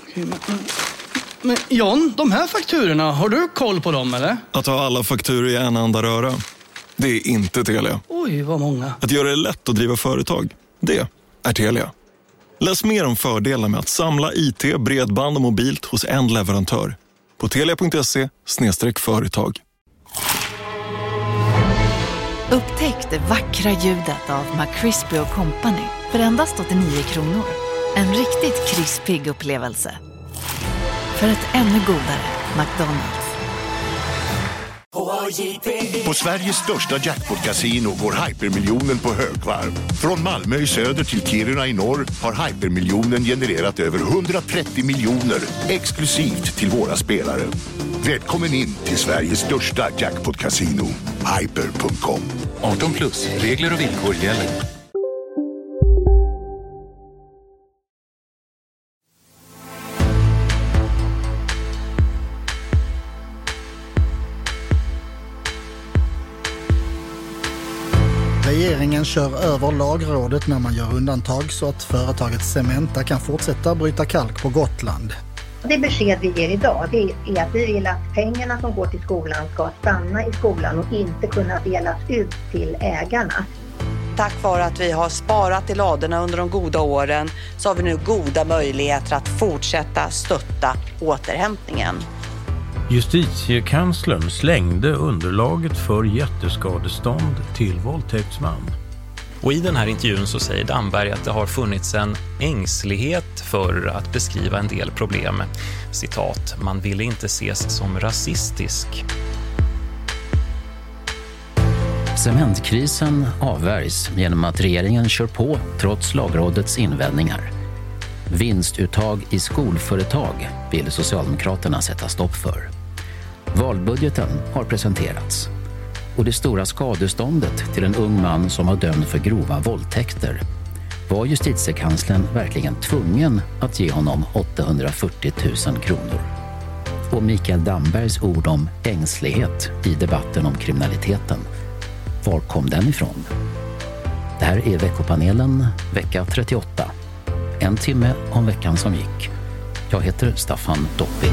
Men John, de här fakturorna, har du koll på dem eller? Att ha alla fakturor i en enda röra, det är inte Telia. Oj, vad många. Att göra det lätt att driva företag, det är Telia. Läs mer om fördelarna med att samla IT, bredband och mobilt hos en leverantör på telia.se/företag. Upptäck det vackra ljudet av McCrispy & Company för endast 89 kronor. En riktigt krispig upplevelse. För ett ännu godare McDonald's. På Sveriges största jackpot-casino går Hypermiljonen på högvarv. Från Malmö i söder till Kiruna i norr har Hypermiljonen genererat över 130 miljoner exklusivt till våra spelare. Välkommen in till Sveriges största jackpot-casino, hyper.com. 18+, regler och villkor gäller. Regeringen kör över lagrådet när man gör undantag så att företaget Cementa kan fortsätta bryta kalk på Gotland. Det besked vi ger idag, det är att vi vill att pengarna som går till skolan ska stanna i skolan och inte kunna delas ut till ägarna. Tack vare att vi har sparat i ladorna under de goda åren så har vi nu goda möjligheter att fortsätta stötta återhämtningen. Justitiekanslern slängde underlaget för jätteskadestånd till våldtäktsman. Och i den här intervjun så säger Damberg att det har funnits en ängslighet för att beskriva en del problem. Citat, man ville inte ses som rasistisk. Cementkrisen avvärjs genom att regeringen kör på trots lagrådets invändningar. Vinstuttag i skolföretag vill Socialdemokraterna sätta stopp för. Valbudgeten har presenterats. Och det stora skadeståndet till en ung man som har dömd för grova våldtäkter. Var justitiekanslern verkligen tvungen att ge honom 840 000 kronor? Och Mikael Dambergs ord om ängslighet i debatten om kriminaliteten. Var kom den ifrån? Det här är veckopanelen, vecka 38. En timme om veckan som gick. Jag heter Staffan Dopping.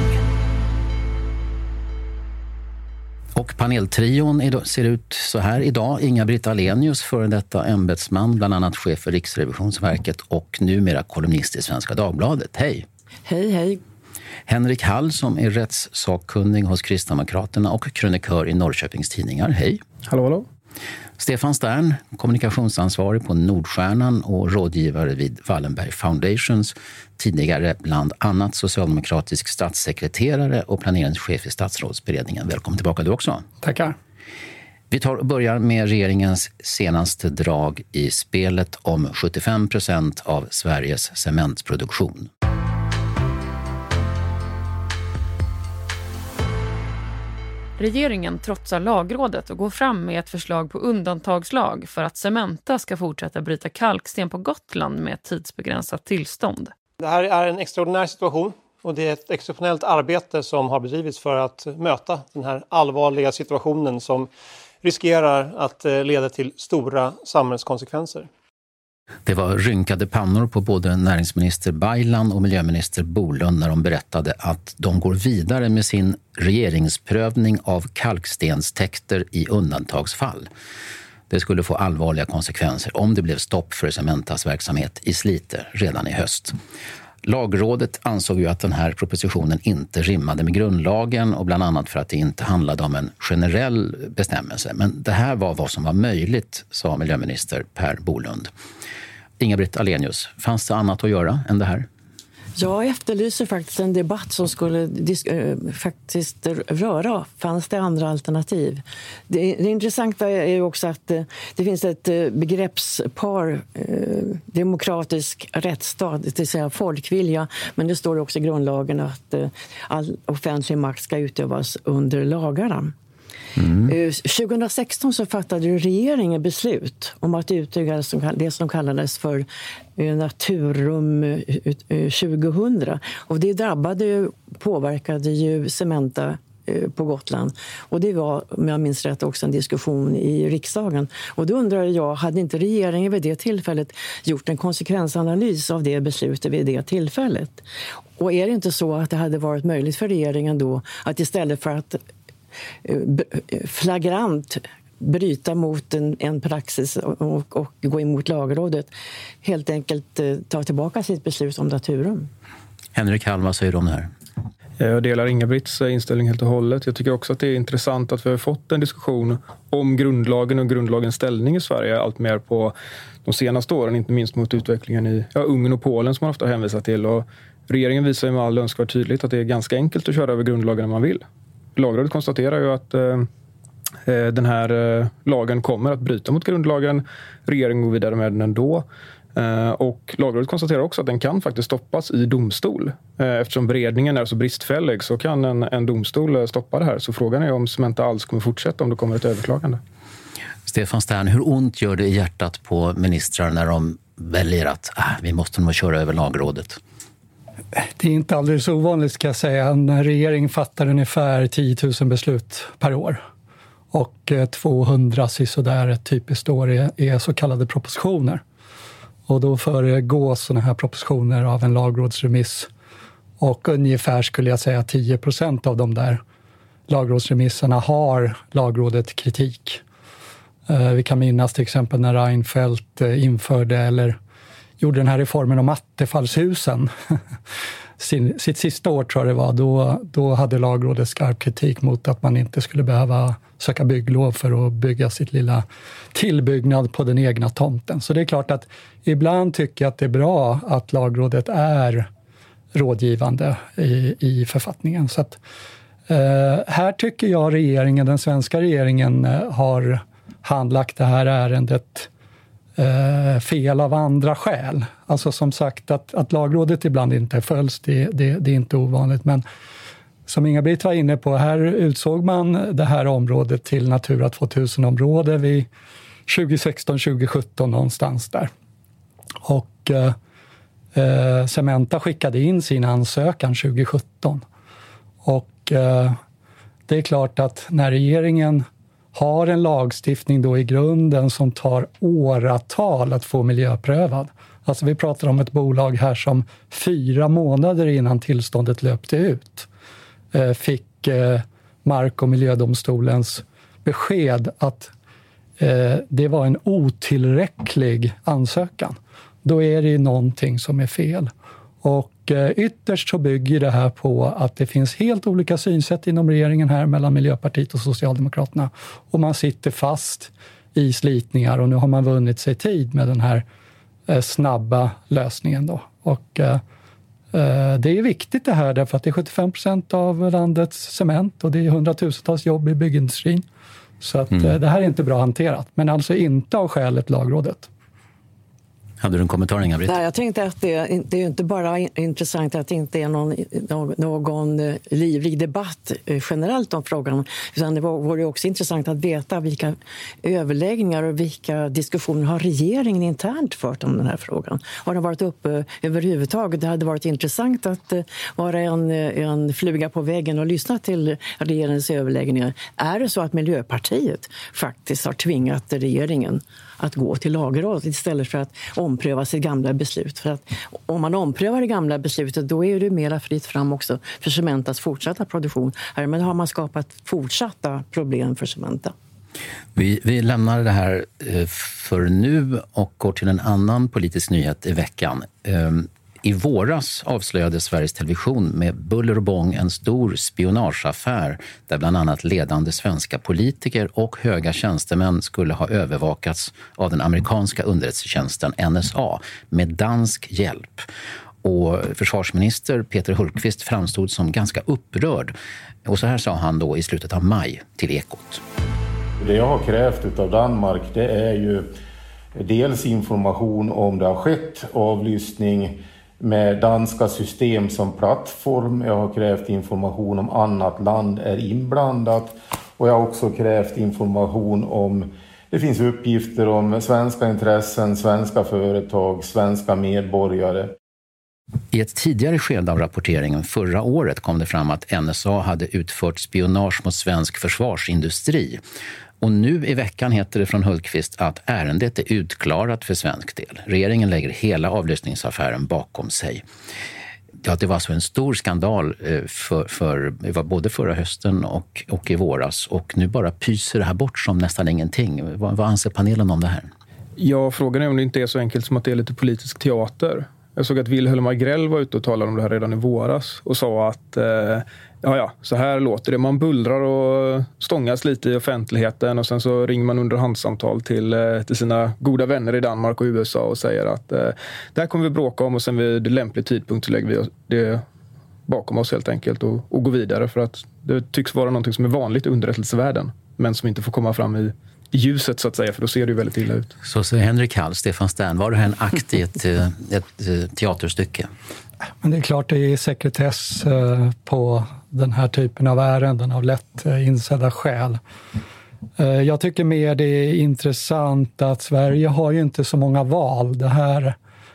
Och paneltrion ser ut så här idag. Inga-Britt Ahlenius, före detta ämbetsman, bland annat chef för Riksrevisionsverket och numera kolumnist i Svenska Dagbladet. Hej! Hej, hej. Henrik Hall som är rättssakkunnig hos Kristdemokraterna och krönikör i Norrköpings Tidningar. Hej! Hallå, hallå. Stefan Stern, kommunikationsansvarig på Nordstjärnan och rådgivare vid Wallenberg Foundations, tidigare bland annat socialdemokratisk statssekreterare och planeringschef i statsrådsberedningen. Välkommen tillbaka du också. Tackar. Vi börjar med regeringens senaste drag i spelet om 75% av Sveriges cementproduktion. Regeringen trotsar lagrådet och går fram med ett förslag på undantagslag för att Cementa ska fortsätta bryta kalksten på Gotland med ett tidsbegränsat tillstånd. Det här är en extraordinär situation och det är ett exceptionellt arbete som har bedrivits för att möta den här allvarliga situationen som riskerar att leda till stora samhällskonsekvenser. Det var rynkade pannor på både näringsminister Baylan och miljöminister Bolund när de berättade att de går vidare med sin regeringsprövning av kalkstenstäkter i undantagsfall. Det skulle få allvarliga konsekvenser om det blev stopp för Cementas verksamhet i Slite redan i höst. Lagrådet ansåg ju att den här propositionen inte rimmade med grundlagen och bland annat för att det inte handlade om en generell bestämmelse. Men det här var vad som var möjligt, sa miljöminister Per Bolund. Inga-Britt Ahlenius, fanns det annat att göra än det här? Jag efterlyser faktiskt en debatt som skulle faktiskt röra. Fanns det andra alternativ? Det intressanta är ju också att det finns ett begreppspar demokratisk rättsstat, det vill säga folkvilja. Men det står också i grundlagen att all offentlig makt ska utövas under lagarna. 2016 så fattade regeringen beslut om att utöka det som kallades för Naturrum 2000. Och det påverkade ju Cementa på Gotland. Och det var, om jag minns rätt, också en diskussion i riksdagen. Och då undrar jag, hade inte regeringen vid det tillfället gjort en konsekvensanalys av det beslutet vid det tillfället? Och är det inte så att det hade varit möjligt för regeringen då att istället för att flagrant bryta mot en praxis och gå emot Lagrådet helt enkelt ta tillbaka sitt beslut om Naturum? Henrik Hall, vad säger du om det här? Jag delar Inga-Britts inställning helt och hållet. Jag tycker också att det är intressant att vi har fått en diskussion om grundlagen och grundlagens ställning i Sverige allt mer på de senaste åren, inte minst mot utvecklingen i Ungern och Polen som man ofta hänvisar till. Och regeringen visar ju med all önskvärd tydligt att det är ganska enkelt att köra över grundlagen när man vill. Lagrådet konstaterar ju att den här lagen kommer att bryta mot grundlagen. Regeringen går vidare med den ändå. Och Lagrådet konstaterar också att den kan faktiskt stoppas i domstol. Eftersom beredningen är så bristfällig så kan en domstol stoppa det här. Så frågan är om Cementa alls kommer fortsätta om det kommer ett överklagande. Stefan Stern, hur ont gör det i hjärtat på ministrar när de väljer att vi måste nog köra över Lagrådet? Det är inte alldeles ovanligt, ska jag säga. En regering fattar ungefär 10 000 beslut per år. Och 200 sådär ett typiskt år är så kallade propositioner. Och då föregås sådana här propositioner av en lagrådsremiss. Och ungefär skulle jag säga 10% av de där lagrådsremisserna har Lagrådet kritik. Vi kan minnas till exempel när Reinfeldt införde eller gjorde den här reformen om Attefallshusen. Sitt sista år tror jag det var, då hade Lagrådet skarp kritik mot att man inte skulle behöva söka bygglov för att bygga sitt lilla tillbyggnad på den egna tomten. Så det är klart att ibland tycker jag att det är bra att Lagrådet är rådgivande i författningen. Så att, här tycker jag den svenska regeringen har handlagt det här ärendet fel av andra skäl. Alltså som sagt att Lagrådet ibland inte följs, det är inte ovanligt. Men som Inga-Britt var inne på, här utsåg man det här området till Natura 2000-område vid 2016-2017 någonstans där. Och Cementa skickade in sin ansökan 2017. Och det är klart att när regeringen har en lagstiftning då i grunden som tar åratal att få miljöprövad. Alltså vi pratar om ett bolag här som 4 månader innan tillståndet löpte ut fick Mark- och miljödomstolens besked att det var en otillräcklig ansökan. Då är det någonting som är fel. Och ytterst så bygger det här på att det finns helt olika synsätt inom regeringen här mellan Miljöpartiet och Socialdemokraterna. Och man sitter fast i slitningar och nu har man vunnit sig tid med den här snabba lösningen då. Och det är viktigt det här därför att det är 75% av landets cement och det är 100-tusentals jobb i byggindustrin. Så att det här är inte bra hanterat. Men alltså inte av skälet Lagrådet. Hade du en kommentar, Inga-Britt? Nej, jag tänkte att det är inte bara intressant att det inte är någon livlig debatt generellt om frågan, utan det vore också intressant att veta vilka överläggningar och vilka diskussioner har regeringen internt fört om den här frågan. Har den varit uppe överhuvudtaget? Det hade varit intressant att vara en fluga på väggen och lyssna till regeringens överläggningar. Är det så att Miljöpartiet faktiskt har tvingat regeringen att gå till Lagrådet istället för att ompröva sitt gamla beslut? För att om man omprövar det gamla beslutet, då är det mera fritt fram också för Cementas fortsatta produktion. Härmed har man skapat fortsatta problem för Cementa. Vi lämnar det här för nu och går till en annan politisk nyhet i veckan. I våras avslöjade Sveriges Television med buller och bång en stor spionageaffär där bland annat ledande svenska politiker och höga tjänstemän skulle ha övervakats av den amerikanska underrättelsetjänsten NSA med dansk hjälp. Och försvarsminister Peter Hultqvist framstod som ganska upprörd. Och så här sa han då i slutet av maj till Ekot. Det jag har krävt av Danmark, det är ju dels information om det har skett avlyssning med danska system som plattform. Jag har krävt information om annat land är inblandat. Och jag har också krävt information om det finns uppgifter om svenska intressen, svenska företag, svenska medborgare. I ett tidigare skede av rapporteringen förra året kom det fram att NSA hade utfört spionage mot svensk försvarsindustri. Och nu i veckan heter det från Hultqvist att ärendet är utklarat för svensk del. Regeringen lägger hela avlyssningsaffären bakom sig. Ja, det var alltså en stor skandal det var både förra hösten och i våras. Och nu bara pyser det här bort som nästan ingenting. Vad anser panelen om det här? Ja, frågan är om det inte är så enkelt som att det är lite politisk teater. Jag såg att Wilhelm Agrell var ute och talade om det här redan i våras och sa att så här låter det. Man bullrar och stångas lite i offentligheten och sen så ringer man underhandssamtal till sina goda vänner i Danmark och USA och säger att det här kommer vi bråka om och sen vid lämplig tidpunkt så lägger vi det bakom oss helt enkelt och går vidare, för att det tycks vara någonting som är vanligt i underrättelsevärlden men som inte får komma fram i ljuset så att säga, för då ser det ju väldigt illa ut. Så säger Henrik Hall, Stefan Stern, var det här en akt i ett teaterstycke? Men det är klart det är sekretess på den här typen av ärenden av lätt insedda skäl. Jag tycker mer det är intressant att Sverige har ju inte så många val. Det här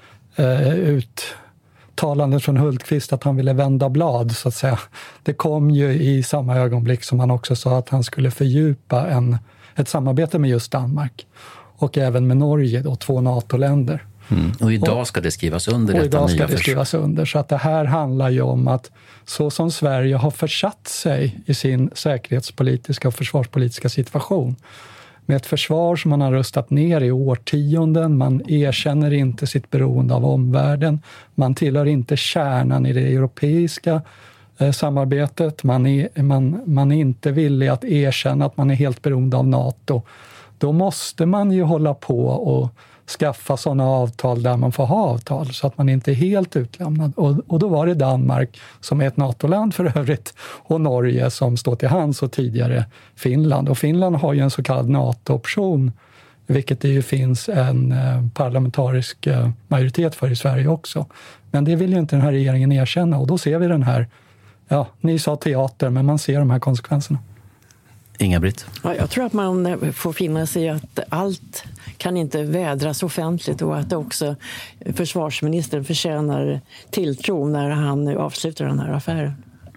uttalandet från Hultqvist att han ville vända blad så att säga. Det kom ju i samma ögonblick som han också sa att han skulle fördjupa ett samarbete med just Danmark och även med Norge, då 2 NATO-länder. Och idag ska det skrivas under detta nya idag ska det skrivas under, så att det här handlar ju om att så som Sverige har försatt sig i sin säkerhetspolitiska och försvarspolitiska situation med ett försvar som man har rustat ner i årtionden, man erkänner inte sitt beroende av omvärlden, man tillhör inte kärnan i det europeiska samarbetet, man är inte villig att erkänna att man är helt beroende av NATO. Då måste man ju hålla på och skaffa sådana avtal där man får ha avtal så att man inte är helt utlämnad. Och då var det Danmark som är ett NATO-land för övrigt och Norge som står till hands och tidigare Finland. Och Finland har ju en så kallad NATO-option, vilket det ju finns en parlamentarisk majoritet för i Sverige också. Men det vill ju inte den här regeringen erkänna och då ser vi den här, ni sa teater, men man ser de här konsekvenserna. Inga-Britt? Ja, jag tror att man får finna sig i att allt kan inte vädras offentligt och att också försvarsministern förtjänar tilltro när han nu avslutar den här affären.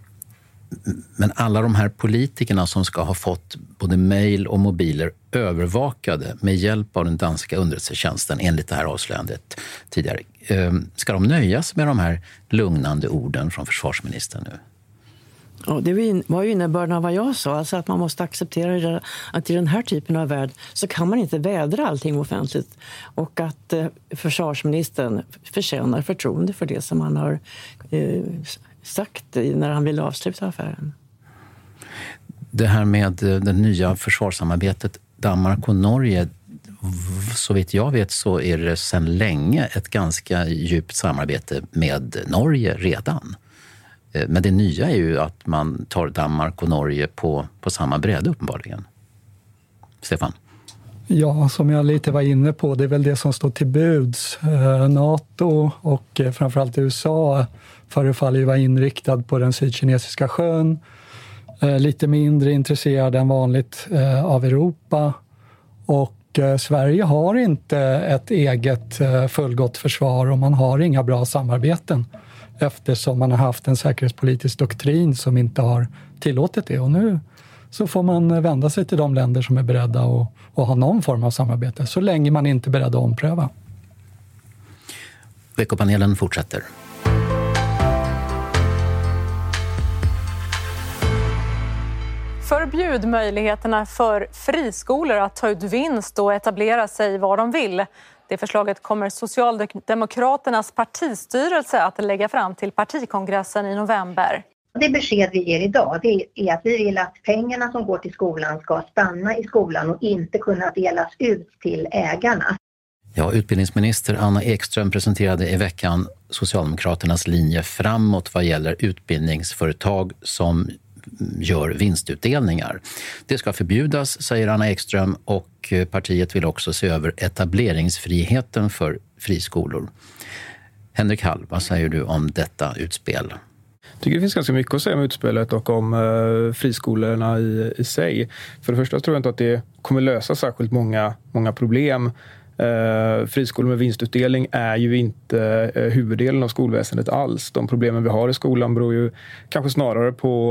Men alla de här politikerna som ska ha fått både mejl och mobiler övervakade med hjälp av den danska underrättelsetjänsten enligt det här avslöjandet tidigare, ska de nöjas med de här lugnande orden från försvarsministern nu? Ja, det var ju innebörden av vad jag sa, alltså att man måste acceptera att i den här typen av värld så kan man inte vädra allting offentligt och att försvarsministern förtjänar förtroende för det som han har sagt när han ville avsluta affären. Det här med det nya försvarssamarbetet Danmark och Norge, så vitt jag vet så är det sedan länge ett ganska djupt samarbete med Norge redan. Men det nya är ju att man tar Danmark och Norge på samma bräde uppenbarligen. Stefan? Ja, som jag lite var inne på, det är väl det som står till buds. NATO och framförallt USA förefaller ju vara inriktad på den sydkinesiska sjön. Lite mindre intresserad än vanligt av Europa. Och Sverige har inte ett eget fullgott försvar och man har inga bra samarbeten. Eftersom man har haft en säkerhetspolitisk doktrin som inte har tillåtit det. Och nu så får man vända sig till de länder som är beredda att ha någon form av samarbete. Så länge man inte är beredd att ompröva. Veckopanelen fortsätter. Förbjud möjligheterna för friskolor att ta ut vinst och etablera sig var de vill. Det förslaget kommer Socialdemokraternas partistyrelse att lägga fram till partikongressen i november. Det besked vi ger idag det är att vi vill att pengarna som går till skolan ska stanna i skolan och inte kunna delas ut till ägarna. Ja, utbildningsminister Anna Ekström presenterade i veckan Socialdemokraternas linje framåt vad gäller utbildningsföretag som gör vinstutdelningar. Det ska förbjudas, säger Anna Ekström, och partiet vill också se över etableringsfriheten för friskolor. Henrik Hall, vad säger du om detta utspel? Jag tycker det finns ganska mycket att säga om utspelet och om friskolorna i sig. För det första tror jag inte att det kommer lösa särskilt många problem. Friskolor med vinstutdelning är ju inte huvuddelen av skolväsendet alls. De problemen vi har i skolan beror ju kanske snarare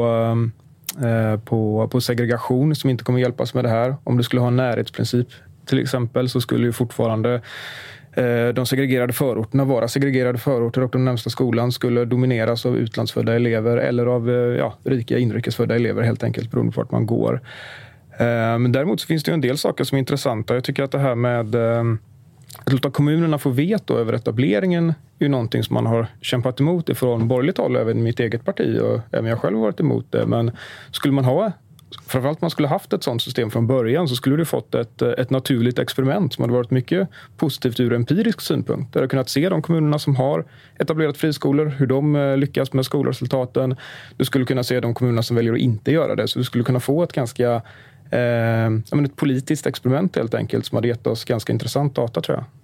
på segregation som inte kommer hjälpas med det här. Om du skulle ha en närhetsprincip till exempel så skulle ju fortfarande de segregerade förorterna vara segregerade förorter och den närmsta skolan skulle domineras av utlandsfödda elever eller av rika inrikesfödda elever helt enkelt beroende på vart man går. Men däremot så finns det ju en del saker som är intressanta. Jag tycker att det här med att låta kommunerna få veto över etableringen är ju någonting som man har kämpat emot ifrån borgerligt håll, även mitt eget parti och även jag själv har varit emot det. Men skulle man ha, framförallt man skulle haft ett sådant system från början så skulle det fått ett naturligt experiment som hade varit mycket positivt ur empirisk synpunkt. Där du kunnat se de kommunerna som har etablerat friskolor, hur de lyckas med skolresultaten. Du skulle kunna se de kommunerna som väljer att inte göra det. Så du skulle kunna få ett ganska ett politiskt experiment helt enkelt som hade gett oss ganska intressant data tror jag.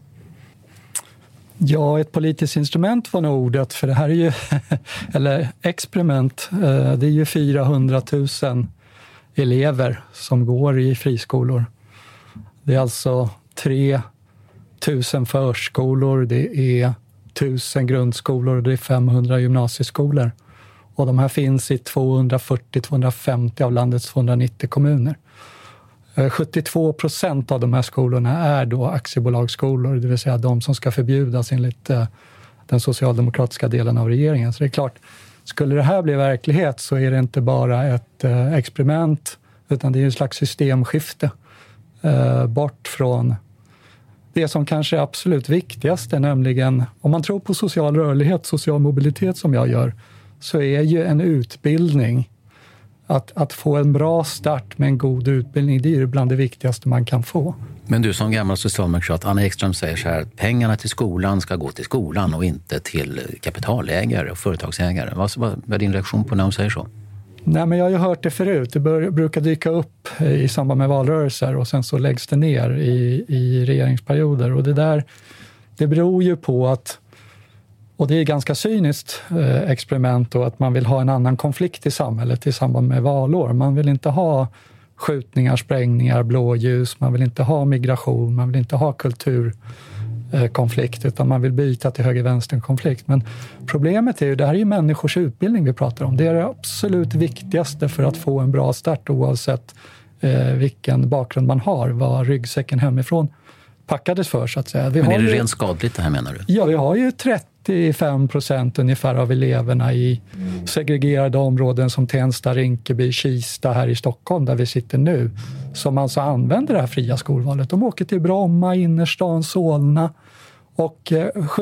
Ja, ett politiskt instrument var nog ordet, för det här är ju, eller experiment, det är ju 400 000 elever som går i friskolor. Det är alltså 3 000 förskolor, det är 1000 grundskolor och det är 500 gymnasieskolor. Och de här finns i 240-250 av landets 290 kommuner. 72% av de här skolorna är då aktiebolagsskolor, det vill säga de som ska förbjudas enligt den socialdemokratiska delen av regeringen. Så det är klart, skulle det här bli verklighet så är det inte bara ett experiment utan det är en slags systemskifte bort från det som kanske är absolut viktigaste, nämligen om man tror på social rörlighet, social mobilitet som jag gör, så är ju en utbildning, att få en bra start med en god utbildning, det är ju bland det viktigaste man kan få. Men du som gammal socialdemokrat, Anna Ekström säger så här, pengarna till skolan ska gå till skolan och inte till kapitalägare och företagsägare. Vad är din reaktion på när hon säger så? Nej, men jag har ju hört det förut. Det brukar dyka upp i samband med valrörelser och sen så läggs det ner i regeringsperioder. Och det beror ju på att, och det är ganska cyniskt experiment då, att man vill ha en annan konflikt i samhället i samband med valår. Man vill inte ha skjutningar, sprängningar, blåljus, man vill inte ha migration, man vill inte ha kulturkonflikt, utan man vill byta till höger-vänster-konflikt. Men problemet är ju, det här är ju människors utbildning vi pratar om. Det är det absolut viktigaste för att få en bra start oavsett vilken bakgrund man har, vad ryggsäcken hemifrån packades för så att säga. Men är det rent skadligt det här menar du? Ja, vi har ju 35% ungefär av eleverna i segregerade områden som Tensta, Rinkeby, Kista här i Stockholm där vi sitter nu, som alltså använder det här fria skolvalet. De åker till Bromma, innerstan, Solna, och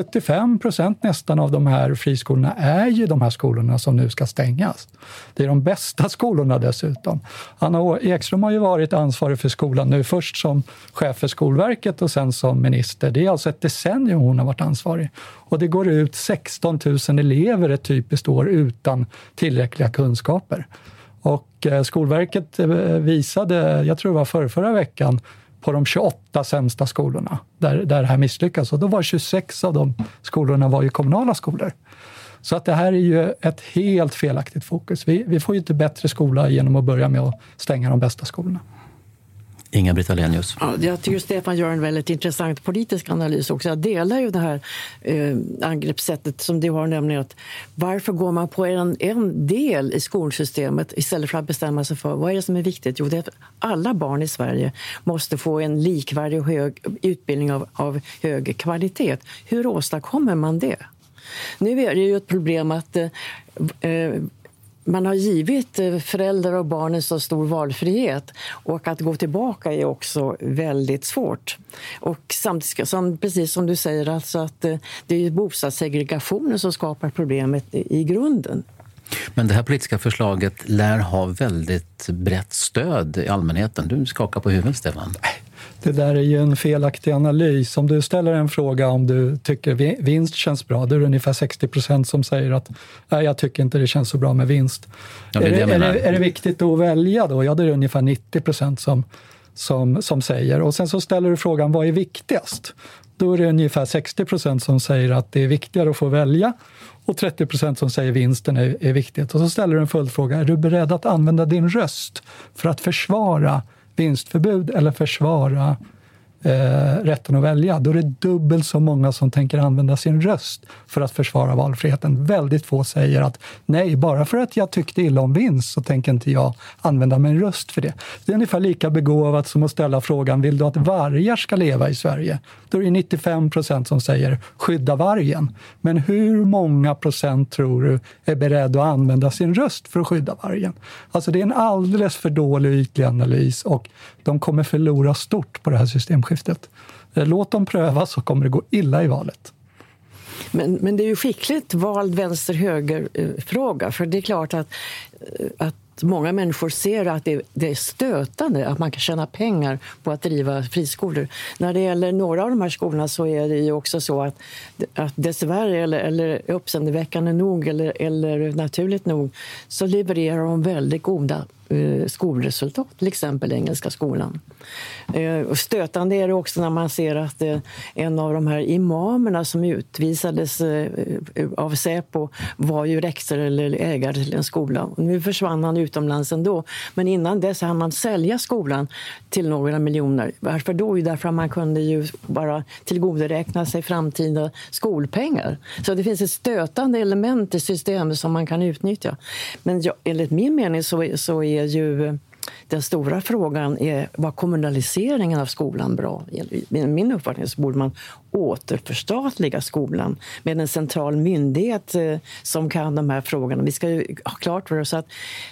75% nästan av de här friskolorna är ju de här skolorna som nu ska stängas. Det är de bästa skolorna dessutom. Anna Ekström har ju varit ansvarig för skolan nu, först som chef för Skolverket och sen som minister. Det är alltså ett decennium hon har varit ansvarig. Och det går ut 16 000 elever ett typiskt år utan tillräckliga kunskaper. Och Skolverket visade, jag tror det var förra veckan, på de 28 sämsta skolorna där det här misslyckas. Och då var 26 av de skolorna var ju kommunala skolor. Så att det här är ju ett helt felaktigt fokus. Vi får ju inte bättre skola genom att börja med att stänga de bästa skolorna. Inga-Britt Ahlenius. Ja, jag tycker Stefan gör en väldigt intressant politisk analys också. Jag delar ju det här angreppssättet som du har, nämligen att varför går man på en del i skolsystemet istället för att bestämma sig för vad är det som är viktigt? Jo, det är att alla barn i Sverige måste få en likvärdig och hög utbildning av hög kvalitet. Hur åstadkommer man det? Nu är det ju ett problem att man har givit föräldrar och barnen så stor valfrihet, och att gå tillbaka är också väldigt svårt. Och samtidigt, precis som du säger, alltså att det är bostadssegregationen som skapar problemet i grunden. Men det här politiska förslaget lär ha väldigt brett stöd i allmänheten. Du skakar på huvudet, Stefan. Det där är ju en felaktig analys. Om du ställer en fråga om du tycker vinst känns bra, då är det ungefär 60% som säger att nej, jag tycker inte det känns så bra med vinst. Ja, är det viktigt att välja då? Ja, det är ungefär 90% som säger. Och sen så ställer du frågan, vad är viktigast? Då är det ungefär 60% som säger att det är viktigare att få välja, och 30% som säger vinsten är viktigt. Och så ställer du en följdfråga, är du beredd att använda din röst för att försvara vinstförbud eller försvara rätten att välja, då är det dubbelt så många som tänker använda sin röst för att försvara valfriheten. Väldigt få säger att nej, bara för att jag tyckte illa om vinst så tänker inte jag använda min röst för det. Det är ungefär lika begåvat som att ställa frågan, vill du att vargar ska leva i Sverige? Då är det 95% som säger skydda vargen. Men hur många procent tror du är beredd att använda sin röst för att skydda vargen? Alltså det är en alldeles för dålig ytlig analys och de kommer förlora stort på det här systemskiftet. Låt dem pröva så kommer det gå illa i valet. Men det är ju skickligt vald vänster-höger-fråga, för det är klart att många människor ser att det är stötande att man kan tjäna pengar på att driva friskolor. När det gäller några av de här skolorna så är det ju också så att dessvärre eller uppseendeväckande nog eller naturligt nog så levererar de väldigt goda skolresultat, till exempel Engelska skolan. Stötande är det också när man ser att en av de här imamerna som utvisades av Säpo var ju rektor eller ägare till en skola. Nu försvann han utomlands ändå, men innan dess hann man sälja skolan till några miljoner. Varför då? Därför att man kunde ju bara tillgodoräkna sig framtida skolpengar. Så det finns ett stötande element i systemet som man kan utnyttja. Men enligt min mening så är ju den stora frågan var kommunaliseringen av skolan bra. I min uppfattning så borde man återförstatliga skolan med en central myndighet som kan de här frågorna. Vi ska ju ha klart för oss att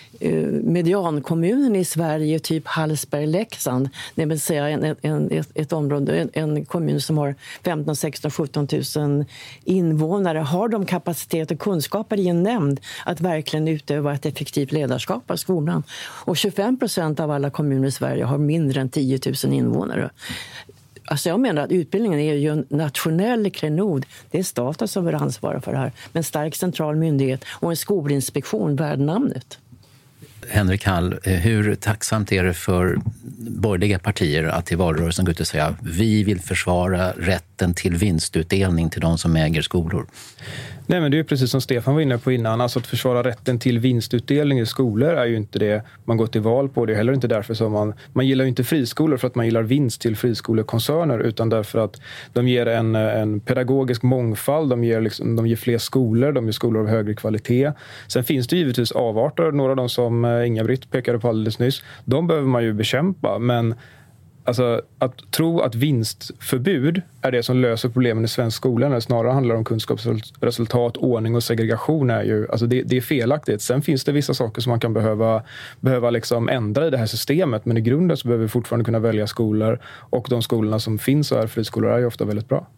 mediankommunen i Sverige, typ Hallsberg-Leksand, det vill säga ett område, en kommun som har 15, 16, 17 000 invånare, har de kapacitet och kunskaper i en nämnd att verkligen utöva ett effektivt ledarskap av skolan. Och 25% av alla kommuner i Sverige har mindre än 10 000 invånare. Alltså jag menar att utbildningen är ju en nationell klenod. Det är staten som bör ansvara för det här. Med en stark central myndighet och en skolinspektion värd namnet. Henrik Hall, hur tacksamt är det för borgerliga partier att i valrörelsen gå ut och säga vi vill försvara rätten till vinstutdelning till de som äger skolor? Nej, men det är ju precis som Stefan var inne på innan. Alltså att försvara rätten till vinstutdelning i skolor är ju inte det man går till val på. Det är heller inte därför som man gillar ju inte friskolor för att man gillar vinst till friskolekoncerner, utan därför att de ger en pedagogisk mångfald, de ger fler skolor, de ger skolor av högre kvalitet. Sen finns det givetvis avarter, några av dem som Inga-Britt pekade på alldeles nyss. De behöver man ju bekämpa, men alltså, att tro att vinstförbud är det som löser problemen i svensk skola, när det snarare handlar om kunskapsresultat, ordning och segregation, är ju, alltså det är felaktigt. Sen finns det vissa saker som man kan behöva liksom ändra i det här systemet, men i grunden så behöver vi fortfarande kunna välja skolor, och de skolorna som finns och är friskolor är ju ofta väldigt bra.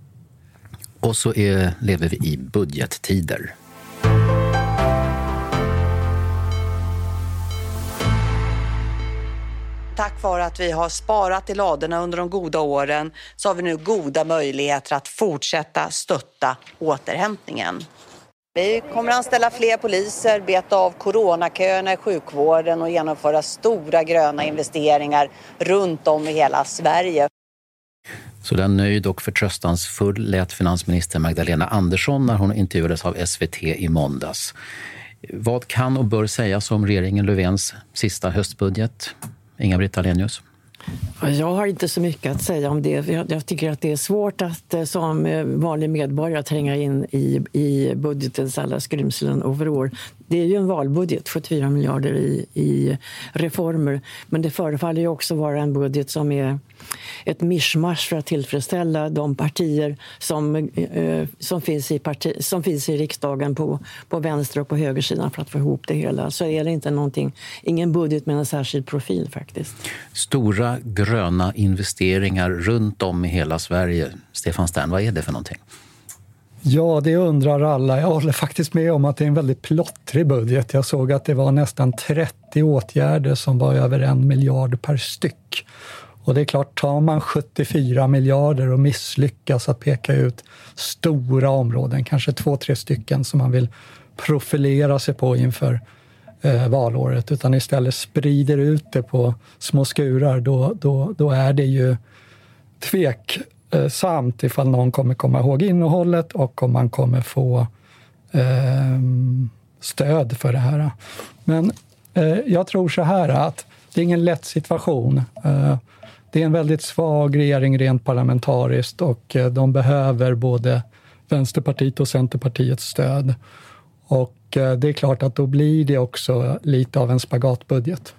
Och så lever vi i budgettider. Tack vare att vi har sparat i ladorna under de goda åren så har vi nu goda möjligheter att fortsätta stötta återhämtningen. Vi kommer att anställa fler poliser, beta av coronaköerna i sjukvården och genomföra stora gröna investeringar runt om i hela Sverige. Så den nöjd och förtröstansfull lät finansminister Magdalena Andersson när hon intervjuades av SVT i måndags. Vad kan och bör sägas om regeringen Löfvens sista höstbudget? Inga-Britt Ahlenius. Jag har inte så mycket att säga om det. Jag tycker att det är svårt att som vanlig medborgare tränga in i budgetens alla skrymslen över. Det är ju en valbudget, 74 miljarder i reformer. Men det förefaller ju också vara en budget som är ett mischmasch för att tillfredsställa de partier som finns i riksdagen på vänster och på högersidan för att få ihop det hela. Så är det inte ingen budget med en särskild profil faktiskt. Stora gröna investeringar runt om i hela Sverige. Stefan Stern, vad är det för någonting? Ja, det undrar alla. Jag håller faktiskt med om att det är en väldigt plottrig budget. Jag såg att det var nästan 30 åtgärder som var över 1 miljard per styck. Och det är klart, tar man 74 miljarder och misslyckas att peka ut stora områden, kanske 2-3 stycken som man vill profilera sig på inför valåret, utan istället sprider ut det på små skurar, då är det ju tveksamt ifall någon kommer komma ihåg innehållet och om man kommer få stöd för det här. Men jag tror så här att det är ingen lätt situation. det är en väldigt svag regering rent parlamentariskt och de behöver både Vänsterpartiet och Centerpartiets stöd. Och det är klart att då blir det också lite av en spagatbudget.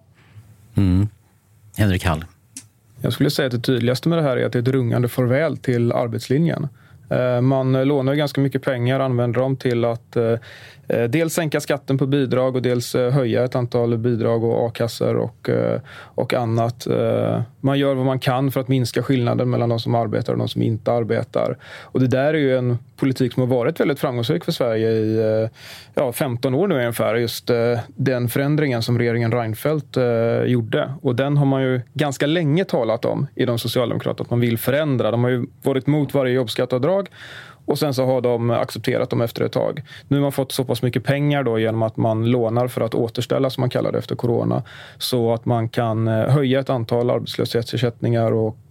Henrik Hall. Jag skulle säga att det tydligaste med det här är att det är ett rungande farväl till arbetslinjen. Man lånar ganska mycket pengar, använder dem till att dels sänka skatten på bidrag och dels höja ett antal bidrag och a-kassor och annat. Man gör vad man kan för att minska skillnaden mellan de som arbetar och de som inte arbetar. Och det där är ju en politik som har varit väldigt framgångsrik för Sverige i 15 år nu ungefär. Just den förändringen som regeringen Reinfeldt gjorde. Och den har man ju ganska länge talat om i de socialdemokrater att man vill förändra. De har ju varit mot varje jobbskatteavdrag. Och sen så har de accepterat dem efter ett tag. Nu har man fått så pass mycket pengar då genom att man lånar för att återställa, som man kallar det, efter corona. Så att man kan höja ett antal arbetslöshetsersättningar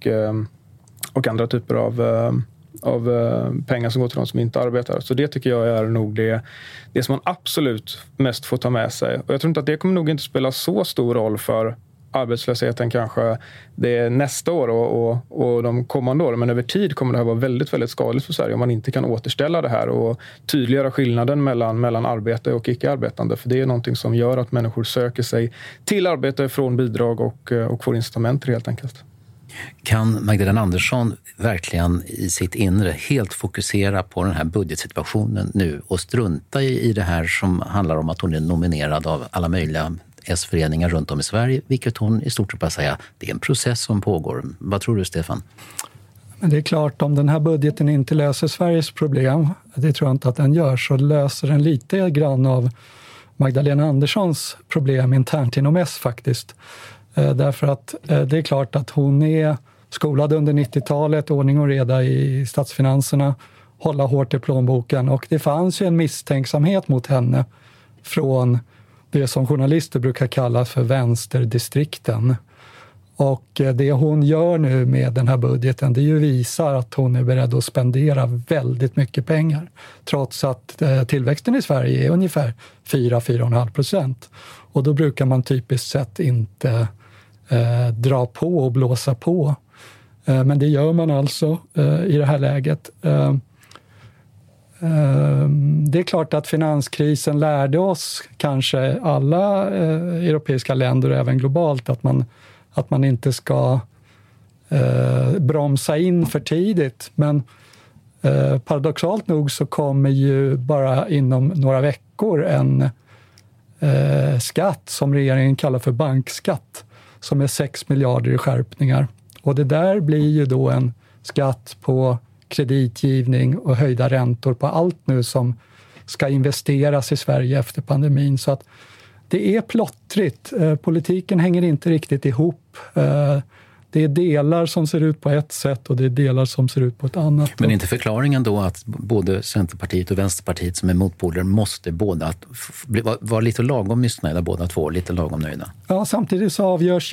och andra typer av pengar som går till de som inte arbetar. Så det tycker jag är nog det som man absolut mest får ta med sig. Och jag tror inte att det kommer nog inte spela så stor roll för arbetslösheten kanske det är nästa år och de kommande åren. Men över tid kommer det här vara väldigt, väldigt skadligt för Sverige om man inte kan återställa det här och tydliggöra skillnaden mellan arbete och icke-arbetande. För det är någonting som gör att människor söker sig till arbete från bidrag och får incitament helt enkelt. Kan Magdalena Andersson verkligen i sitt inre helt fokusera på den här budgetsituationen nu och strunta i det här som handlar om att hon är nominerad av alla möjliga S-föreningar runt om i Sverige, vilket hon i stort sett bara säger det är en process som pågår. Vad tror du, Stefan? Men det är klart, om den här budgeten inte löser Sveriges problem, det tror jag inte att den gör, så löser den lite grann av Magdalena Anderssons problem internt inom S faktiskt. Därför att det är klart att hon är skolad under 90-talet, ordning och reda i statsfinanserna, hålla hårt i plånboken, och det fanns ju en misstänksamhet mot henne från det som journalister brukar kalla för vänsterdistrikten. Och det hon gör nu med den här budgeten, det ju visar att hon är beredd att spendera väldigt mycket pengar. Trots att tillväxten i Sverige är ungefär 4-4,5%. Och då brukar man typiskt sett inte dra på och blåsa på. Men det gör man alltså i det här läget. Det är klart att finanskrisen lärde oss, kanske alla europeiska länder och även globalt, att man inte ska bromsa in för tidigt. Men paradoxalt nog så kommer ju bara inom några veckor en skatt som regeringen kallar för bankskatt, som är 6 miljarder i skärpningar. Och det där blir ju då en skatt på kreditgivning och höjda räntor på allt nu som ska investeras i Sverige efter pandemin. Så att det är plottrigt. Politiken hänger inte riktigt ihop. Det är delar som ser ut på ett sätt och det är delar som ser ut på ett annat. Men inte förklaringen då att både Centerpartiet och Vänsterpartiet som är motpoler måste båda vara lite lagom missnöjda, båda två lite lagom nöjda? Ja, samtidigt så avgörs...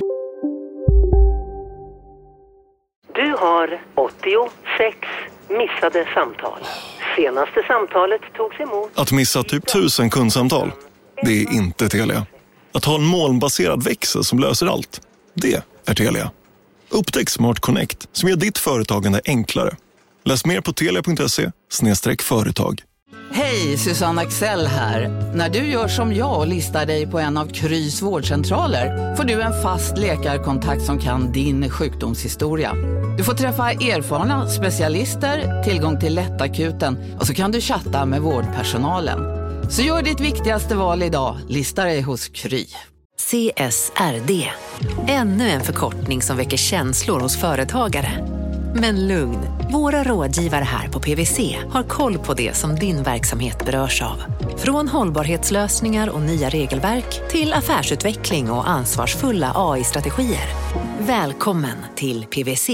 Du har 86 missade samtal. Senaste samtalet togs emot... Att missa typ 1000 kundsamtal, det är inte Telia. Att ha en molnbaserad växel som löser allt, det är Telia. Upptäck Smart Connect som gör ditt företagande enklare. Läs mer på telia.se/företag. Hej, Susanne Axel här. När du gör som jag och listar dig på en av Krys vårdcentraler får du en fast läkarkontakt som kan din sjukdomshistoria. Du får träffa erfarna specialister, tillgång till lättakuten och så kan du chatta med vårdpersonalen. Så gör ditt viktigaste val idag, lista dig hos Kry. CSRD, ännu en förkortning som väcker känslor hos företagare. Men lugn, våra rådgivare här på PwC har koll på det som din verksamhet berörs av. Från hållbarhetslösningar och nya regelverk till affärsutveckling och ansvarsfulla AI-strategier. Välkommen till PwC.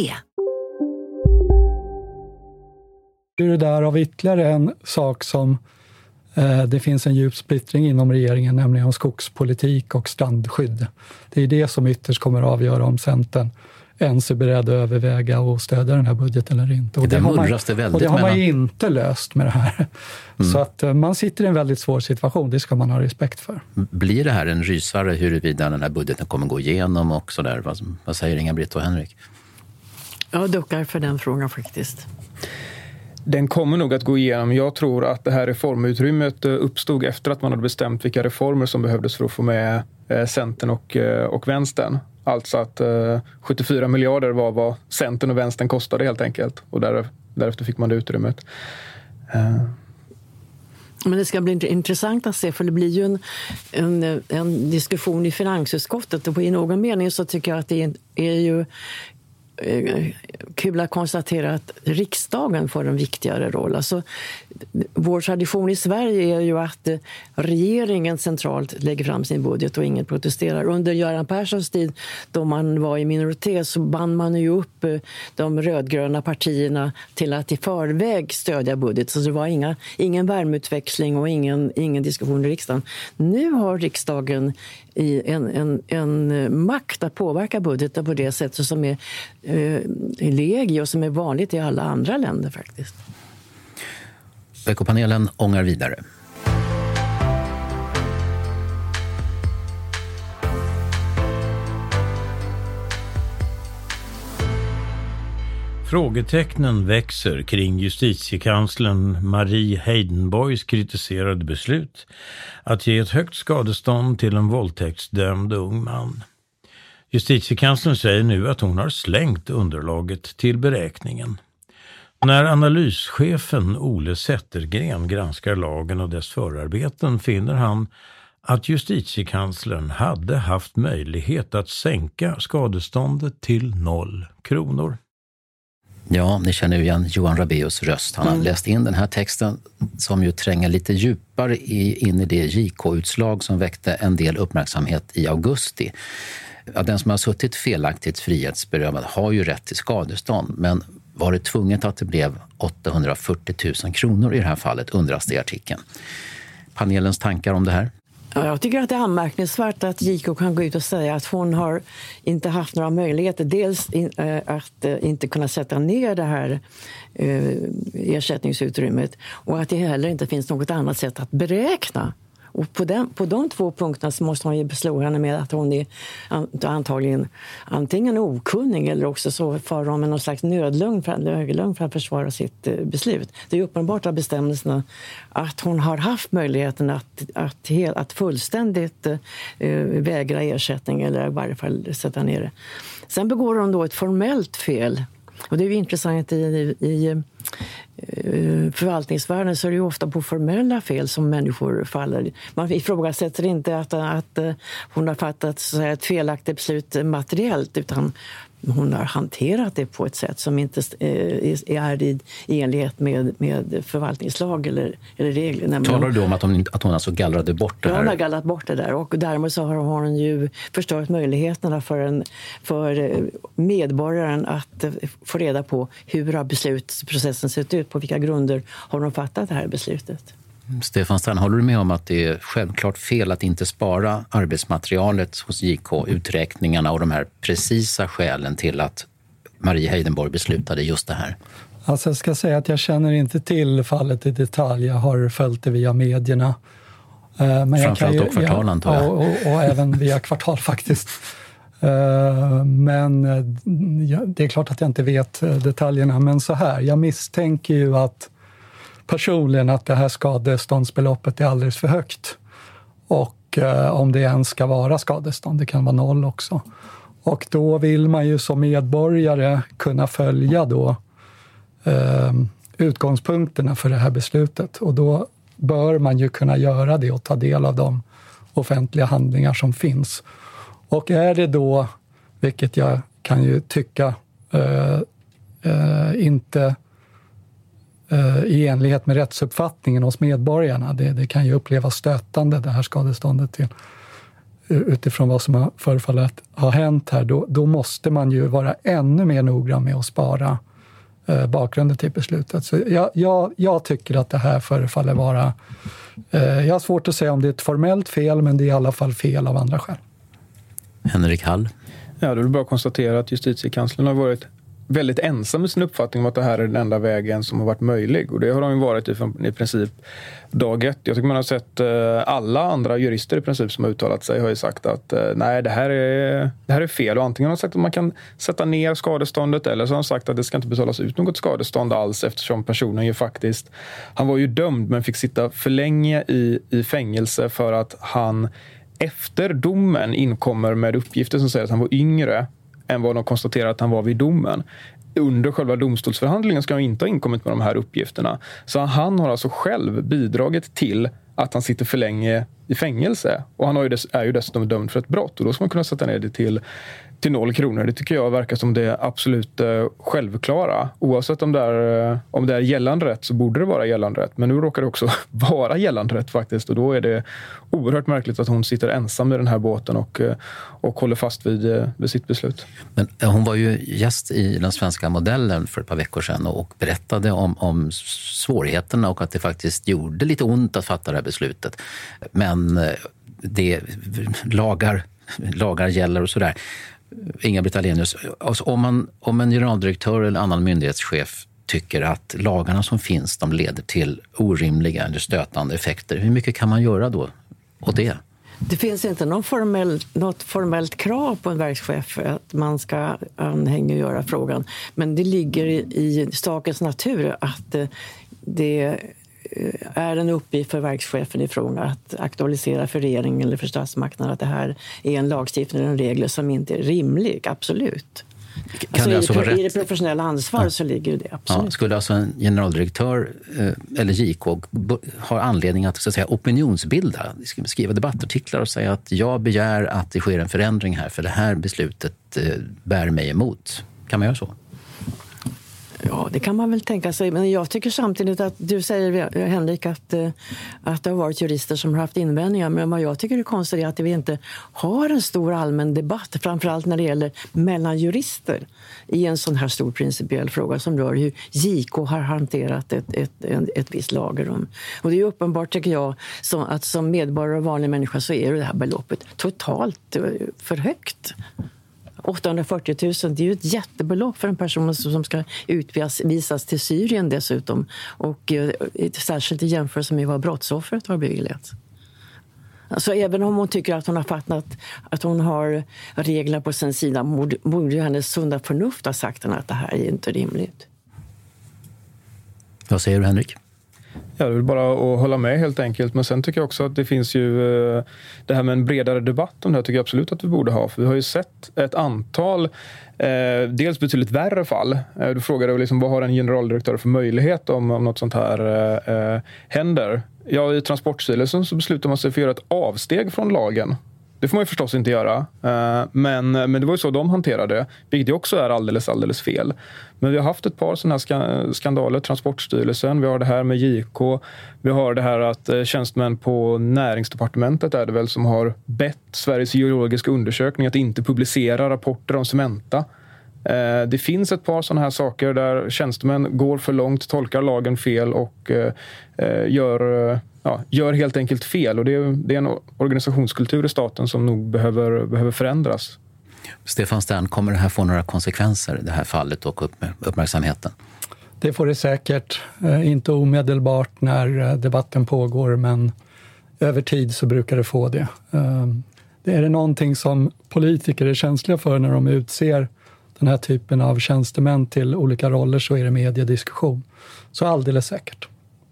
Det där av ytterligare en sak som det finns en djup splittring inom regeringen, nämligen om skogspolitik och strandskydd. Det är det som ytterst kommer att avgöra om Centern ens är beredd att överväga och stödja den här budgeten eller inte. Och det har man ju inte löst med det här. Så att man sitter i en väldigt svår situation, det ska man ha respekt för. Blir det här en rysare huruvida den här budgeten kommer gå igenom och sådär? Vad säger Inga-Britt och Henrik? Jag duckar för den frågan faktiskt. Den kommer nog att gå igenom. Jag tror att det här reformutrymmet uppstod efter att man hade bestämt vilka reformer som behövdes för att få med Centern och Vänstern. Alltså att 74 miljarder var vad Centern och Vänstern kostade helt enkelt. Och därefter fick man det utrymmet. Men det ska bli intressant att se, för det blir ju en diskussion i finansutskottet. Och i någon mening så tycker jag att det är ju kul att konstatera att riksdagen får en viktigare roll. Alltså, vår tradition i Sverige är ju att regeringen centralt lägger fram sin budget och ingen protesterar. Under Göran Perssons tid, då man var i minoritet, så band man ju upp de rödgröna partierna till att i förväg stödja budget. Så det var ingen värmeutväxling och ingen diskussion i riksdagen. Nu har riksdagen en makt att påverka budgeten på det sättet som är legio och som är vanligt i alla andra länder faktiskt. Veckopanelen ångar vidare. Frågetecknen växer kring justitiekanslern Marie Heidenborgs kritiserade beslut att ge ett högt skadestånd till en våldtäktsdömd ung man. Justitiekanslern säger nu att hon har slängt underlaget till beräkningen. När analyschefen Ole Zettergren granskar lagen och dess förarbeten finner han att justitiekanslern hade haft möjlighet att sänka skadeståndet till 0 kronor. Ja, ni känner ju igen Johan Rabaeus röst. Han har läst in den här texten som ju tränger lite djupare in i det JK-utslag som väckte en del uppmärksamhet i augusti. Ja, den som har suttit felaktigt frihetsberövad har ju rätt till skadestånd, men var det tvunget att det blev 840 000 kronor i det här fallet, undras det i artikeln. Panelens tankar om det här? Ja, jag tycker att det är anmärkningsvärt att JK kan gå ut och säga att hon har inte haft några möjligheter. Dels att inte kunna sätta ner det här ersättningsutrymmet och att det heller inte finns något annat sätt att beräkna. Och på de 2 punkterna så måste man ju beslå henne med att hon är antagligen antingen okunnig eller också så far hon med någon slags nödlögn för att försvara sitt beslut. Det är uppenbart av bestämmelserna att hon har haft möjligheten att fullständigt vägra ersättning eller i varje fall sätta ner det. Sen begår hon då ett formellt fel. Och det är ju intressant i förvaltningsvärlden så är det ju ofta på formella fel som människor faller. Man ifrågasätter inte att hon har fattat så att säga, ett felaktigt beslut materiellt, utan hon har hanterat det på ett sätt som inte är i enlighet med förvaltningslag eller regler. Talar du om att hon alltså gallrade bort det här? Ja, hon har gallrat bort det där och därmed så har hon ju förstört möjligheterna för medborgaren att få reda på hur har beslutsprocessen sett ut, på vilka grunder har de fattat det här beslutet. Stefan Stern, håller du med om att det är självklart fel att inte spara arbetsmaterialet hos JK, uträkningarna och de här precisa skälen till att Marie Heidenborg beslutade just det här? Alltså jag ska säga att jag känner inte till fallet i detalj. Jag har följt det via medierna. Men framförallt och Kvartal antar jag. Och även via Kvartal faktiskt. Men det är klart att jag inte vet detaljerna. Men så här, jag misstänker ju att personligen att det här skadeståndsbeloppet är alldeles för högt. Och om det ens ska vara skadestånd, det kan vara 0 också. Och då vill man ju som medborgare kunna följa då utgångspunkterna för det här beslutet. Och då bör man ju kunna göra det och ta del av de offentliga handlingar som finns. Och är det då, vilket jag kan ju tycka inte i enlighet med rättsuppfattningen hos medborgarna. Det kan ju upplevas stötande, det här skadeståndet till, utifrån vad som förefaller att ha hänt här. Då måste man ju vara ännu mer noggrann med att spara bakgrunden till beslutet. Så jag tycker att det här förefaller vara... jag har svårt att säga om det är ett formellt fel, men det är i alla fall fel av andra skäl. Henrik Hall? Ja, det är bara att konstatera att justitiekanslern har varit väldigt ensam med sin uppfattning om att det här är den enda vägen som har varit möjlig. Och det har de ju varit i princip dag ett. Jag tycker man har sett alla andra jurister i princip som har uttalat sig har ju sagt att nej, det här är fel. Och antingen har de sagt att man kan sätta ner skadeståndet eller så har de sagt att det ska inte betalas ut något skadestånd alls eftersom personen ju faktiskt, han var ju dömd men fick sitta för länge i fängelse för att han efter domen inkommer med uppgifter som säger att han var yngre än vad de konstaterar att han var vid domen. Under själva domstolsförhandlingen ska han inte ha inkommit med de här uppgifterna. Så han har alltså själv bidragit till att han sitter för länge i fängelse. Och han är ju dessutom dömd för ett brott. Och då ska man kunna sätta ner det till 0 kronor. Det tycker jag verkar som det absolut självklara. Oavsett om det är gällande rätt så borde det vara gällande rätt. Men nu råkar det också vara gällande rätt faktiskt. Och då är det oerhört märkligt att hon sitter ensam i den här båten och håller fast vid sitt beslut. Men hon var ju gäst i den svenska modellen för ett par veckor sedan och berättade om svårigheterna och att det faktiskt gjorde lite ont att fatta det här beslutet. Men lagar gäller och sådär. Inga-Britt Ahlenius, alltså om en generaldirektör eller annan myndighetschef tycker att lagarna som finns de leder till orimliga eller stötande effekter, hur mycket kan man göra då åt det? Det finns inte något formellt krav på en verkschef att man ska anhängiggöra frågan. Men det ligger i sakens natur att det är en uppgift för verkschefen i fråga att aktualisera för regeringen eller för statsmakterna att det här är en lagstiftning och en regel som inte är rimlig, absolut. I det professionella ansvar så ligger det absolut. Ja, skulle alltså en generaldirektör eller JK ha anledning att, så att säga, opinionsbilda, skriva debattartiklar och säga att jag begär att det sker en förändring här för det här beslutet bär mig emot. Kan man göra så? Ja, det kan man väl tänka sig. Men jag tycker samtidigt att du säger, Henrik, att det har varit jurister som har haft invändningar. Men vad jag tycker är konstigt är att vi inte har en stor allmän debatt, framförallt när det gäller mellan jurister i en sån här stor principiell fråga som rör hur JK har hanterat ett visst lagrum. Och det är uppenbart, tycker jag, att som medborgare och vanlig människa så är det här beloppet totalt för högt. 840 000, det är ju ett jättebelopp för en person som ska utvisas till Syrien dessutom. Och särskilt i jämförelse med vad brottsoffret har beviljat. Alltså även om hon tycker att hon har fattat att hon har regler på sin sida borde ju hennes sunda förnuft ha sagt att det här är inte rimligt. Vad säger du, Henrik? Ja, det är bara att hålla med helt enkelt. Men sen tycker jag också att det finns ju det här med en bredare debatt om det här tycker jag absolut att vi borde ha. För vi har ju sett ett antal, dels betydligt värre fall. Du frågade liksom, vad har en generaldirektör för möjlighet om något sånt här händer? Ja, i Transportstyrelsen så beslutar man sig för att göra ett avsteg från lagen. Det får man ju förstås inte göra. Men det var ju så de hanterade, vilket också är alldeles fel. Men vi har haft ett par sådana här skandaler, Transportstyrelsen, vi har det här med JK, vi har det här att tjänstemän på näringsdepartementet är det väl som har bett Sveriges geologiska undersökning att inte publicera rapporter om Cementa. Det finns ett par sådana här saker där tjänstemän går för långt, tolkar lagen fel och gör helt enkelt fel. Och det är en organisationskultur i staten som nog behöver förändras. Stefan Stern, kommer det här få några konsekvenser, det här fallet och uppmärksamheten? Det får det säkert. Inte omedelbart när debatten pågår, men över tid så brukar det få det. Det är någonting som politiker är känsliga för när de utser den här typen av tjänstemän till olika roller, så är det mediediskussion. Så alldeles säkert.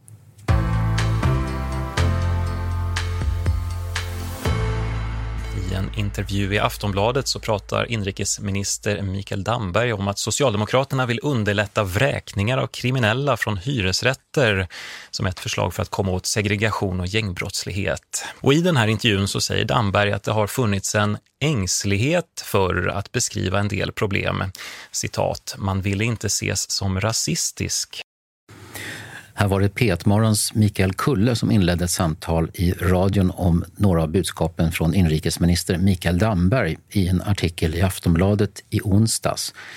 I en intervju i Aftonbladet så pratar inrikesminister Mikael Damberg om att Socialdemokraterna vill underlätta vräkningar av kriminella från hyresrätter som ett förslag för att komma åt segregation och gängbrottslighet. Och i den här intervjun så säger Damberg att det har funnits en ängslighet för att beskriva en del problem. Citat, man ville inte ses som rasistisk. Här var det P1-morgons Mikael Kulle som inledde ett samtal i radion om några av budskapen från inrikesminister Mikael Damberg i en artikel i Aftonbladet i onsdags.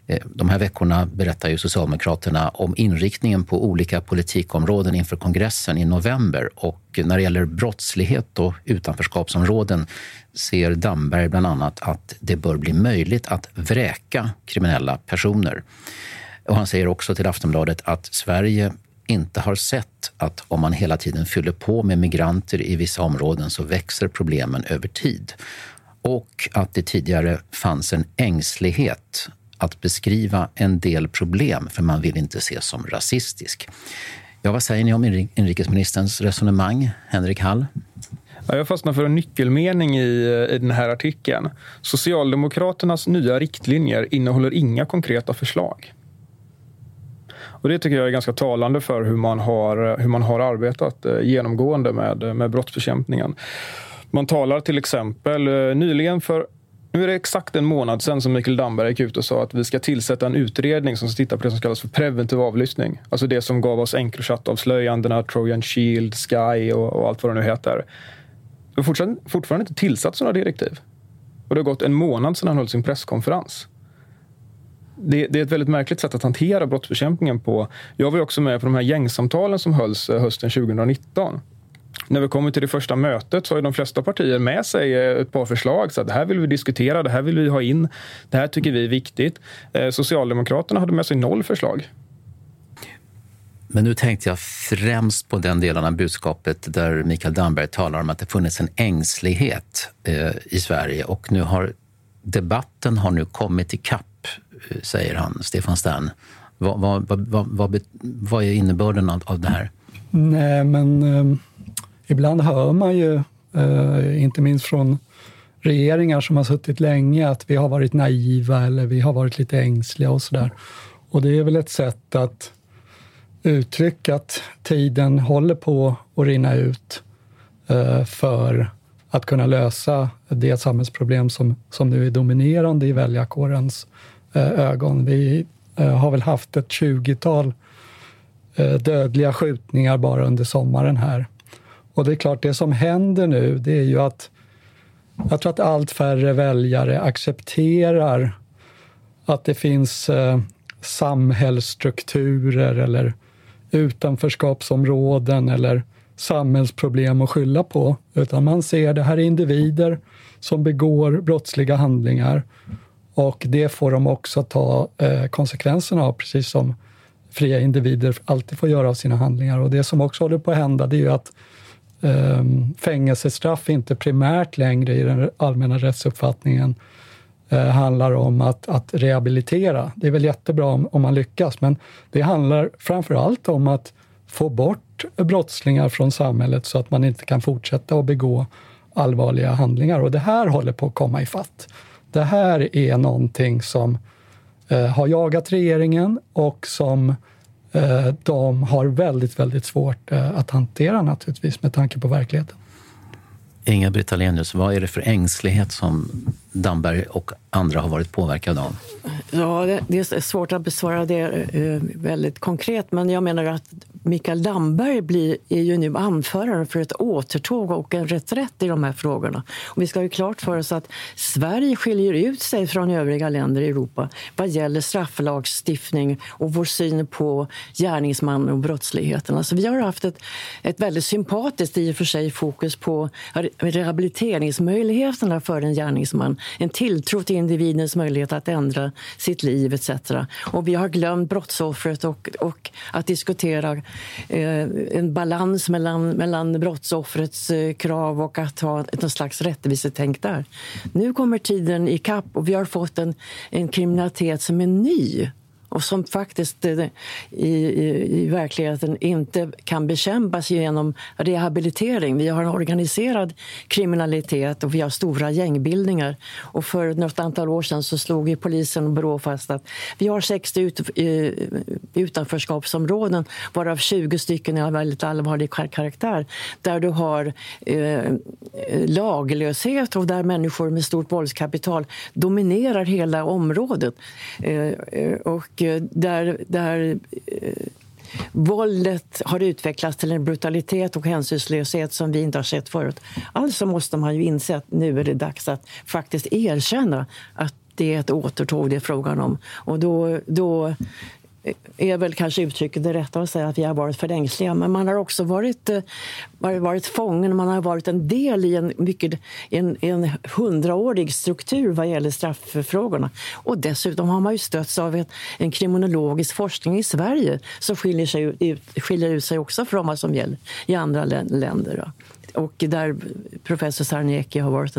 De här veckorna berättar ju Socialdemokraterna om inriktningen på olika politikområden inför kongressen i november. Och när det gäller brottslighet och utanförskapsområden ser Damberg bland annat att det bör bli möjligt att vräka kriminella personer. Och han säger också till Aftonbladet att Sverige inte har sett att om man hela tiden fyller på med migranter i vissa områden så växer problemen över tid. Och att det tidigare fanns en ängslighet att beskriva en del problem för man vill inte ses som rasistisk. Ja, vad säger ni om inrikesministerns resonemang, Henrik Hall? Ja, jag fastnar för en nyckelmening i den här artikeln. Socialdemokraternas nya riktlinjer innehåller inga konkreta förslag. Och det tycker jag är ganska talande för hur man har arbetat genomgående med brottsbekämpningen. Man talar till exempel nyligen nu är det exakt en månad sedan som Mikael Damberg gick ut och sa att vi ska tillsätta en utredning som ska titta på det som kallas för preventiv avlyssning. Alltså det som gav oss Encrochat-avslöjandena, Trojan Shield, Sky och allt vad det nu heter. Det har fortfarande inte tillsatt sådana direktiv. Och det har gått en månad sedan han höll sin presskonferens. Det är ett väldigt märkligt sätt att hantera brottsbekämpningen på. Jag var ju också med på de här gängsamtalen som hölls hösten 2019. När vi kommer till det första mötet så har de flesta partier med sig ett par förslag. Så att det här vill vi diskutera, det här vill vi ha in, det här tycker vi är viktigt. Socialdemokraterna hade med sig 0 förslag. Men nu tänkte jag främst på den delen av budskapet där Mikael Damberg talar om att det funnits en ängslighet i Sverige. Och nu har debatten kommit i kapp, säger han, Stefan Stern. Vad är innebörden av det här? Nej, men ibland hör man ju, inte minst från regeringar som har suttit länge, att vi har varit naiva eller vi har varit lite ängsliga och sådär. Och det är väl ett sätt att uttrycka att tiden håller på att rinna ut för att kunna lösa det samhällsproblem som nu är dominerande i väljarkårens ögon. Vi har väl haft ett 20-tal dödliga skjutningar bara under sommaren här. Och det är klart, det som händer nu, det är ju att jag tror att allt färre väljare accepterar att det finns samhällsstrukturer eller utanförskapsområden eller samhällsproblem att skylla på. Utan man ser det här är individer som begår brottsliga handlingar och det får de också ta konsekvenserna av, precis som fria individer alltid får göra av sina handlingar. Och det som också håller på att hända, det är ju att fängelsestraff inte primärt längre i den allmänna rättsuppfattningen handlar om att rehabilitera. Det är väl jättebra om man lyckas, men det handlar framförallt om att få bort brottslingar från samhället så att man inte kan fortsätta att begå allvarliga handlingar. Och det här håller på att komma i fatt. Det här är någonting som har jagat regeringen och som de har väldigt, väldigt svårt att hantera naturligtvis med tanke på verkligheten. Inga-Britt Ahlenius, vad är det för ängslighet som Damberg och andra har varit påverkade av? Ja, det är svårt att besvara det väldigt konkret, men jag menar att Mikael Damberg är ju nu anförare för ett återtåg och en reträtt i de här frågorna. Och vi ska ju klart för oss att Sverige skiljer ut sig från övriga länder i Europa vad gäller strafflagstiftning och vår syn på gärningsman och brottsligheten. Alltså vi har haft ett väldigt sympatiskt i och för sig fokus på rehabiliteringsmöjligheterna för en gärningsman. En tilltro till individens möjlighet att ändra sitt liv etc. Och vi har glömt brottsoffret och att diskutera en balans mellan brottsoffrets krav och att ha ett slags rättvisetänk där. Nu kommer tiden i kapp och vi har fått en kriminalitet som är ny och som faktiskt i verkligheten inte kan bekämpas genom rehabilitering. Vi har en organiserad kriminalitet och vi har stora gängbildningar. Och för något antal år sedan så slog ju polisen och Brå fast att vi har 60 utanförskapsområden, varav 20 stycken är väldigt allvarlig karaktär. Där du har laglöshet och där människor med stort våldskapital dominerar hela området. Och där våldet har utvecklats till en brutalitet och hänsynslöshet som vi inte har sett förut. Alltså måste man ju inse att nu är det dags att faktiskt erkänna att det är ett återtåg det är frågan om. Och då är väl kanske uttrycket det rätta att säga att vi har varit för ängsliga. Men man har också varit fången, man har varit en del i en 100-årig struktur vad gäller strafffrågorna. Och dessutom har man ju stötts av en kriminologisk forskning i Sverige som skiljer ut sig också från vad som gäller i andra länder. Då. Och där professor Sarniecki har varit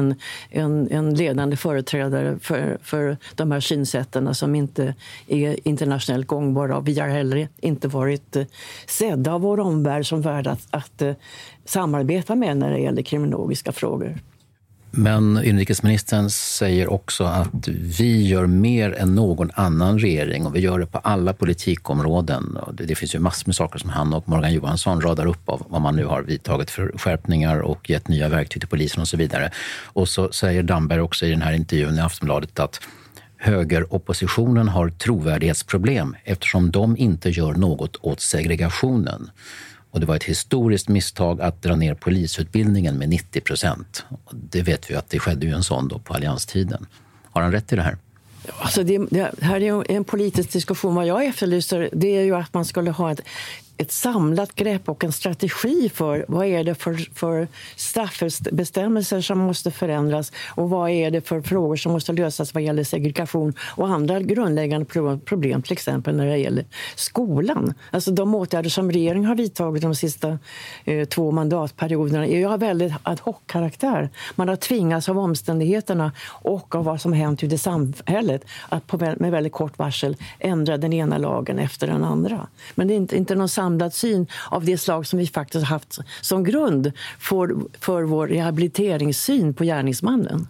en ledande företrädare för de här synsätten som inte är internationellt gångbara. Vi har heller inte varit sedda av vår omvärld som värd att samarbeta med när det gäller kriminologiska frågor. Men inrikesministern säger också att vi gör mer än någon annan regering och vi gör det på alla politikområden. Det finns ju massor med saker som han och Morgan Johansson radar upp av vad man nu har vidtagit för skärpningar och gett nya verktyg till polisen och så vidare. Och så säger Damberg också i den här intervjun i Aftonbladet att högeroppositionen har trovärdighetsproblem eftersom de inte gör något åt segregationen. Och det var ett historiskt misstag att dra ner polisutbildningen med 90%. Det vet vi att det skedde ju en sån då på allianstiden. Har han rätt i det här? Alltså det här är en politisk diskussion. Vad jag efterlyser det är ju att man skulle ha ett samlat grepp och en strategi för vad är det för straffbestämmelser som måste förändras och vad är det för frågor som måste lösas vad gäller segregation och andra grundläggande problem, till exempel när det gäller skolan. Alltså de åtgärder som regeringen har vidtagit de sista 2 mandatperioderna är ju av väldigt ad hoc-karaktär. Man har tvingats av omständigheterna och av vad som hänt ute i samhället att med väldigt kort varsel ändra den ena lagen efter den andra. Men det är inte någon samlad syn av det slag som vi faktiskt har haft som grund för vår rehabiliteringssyn på gärningsmannen.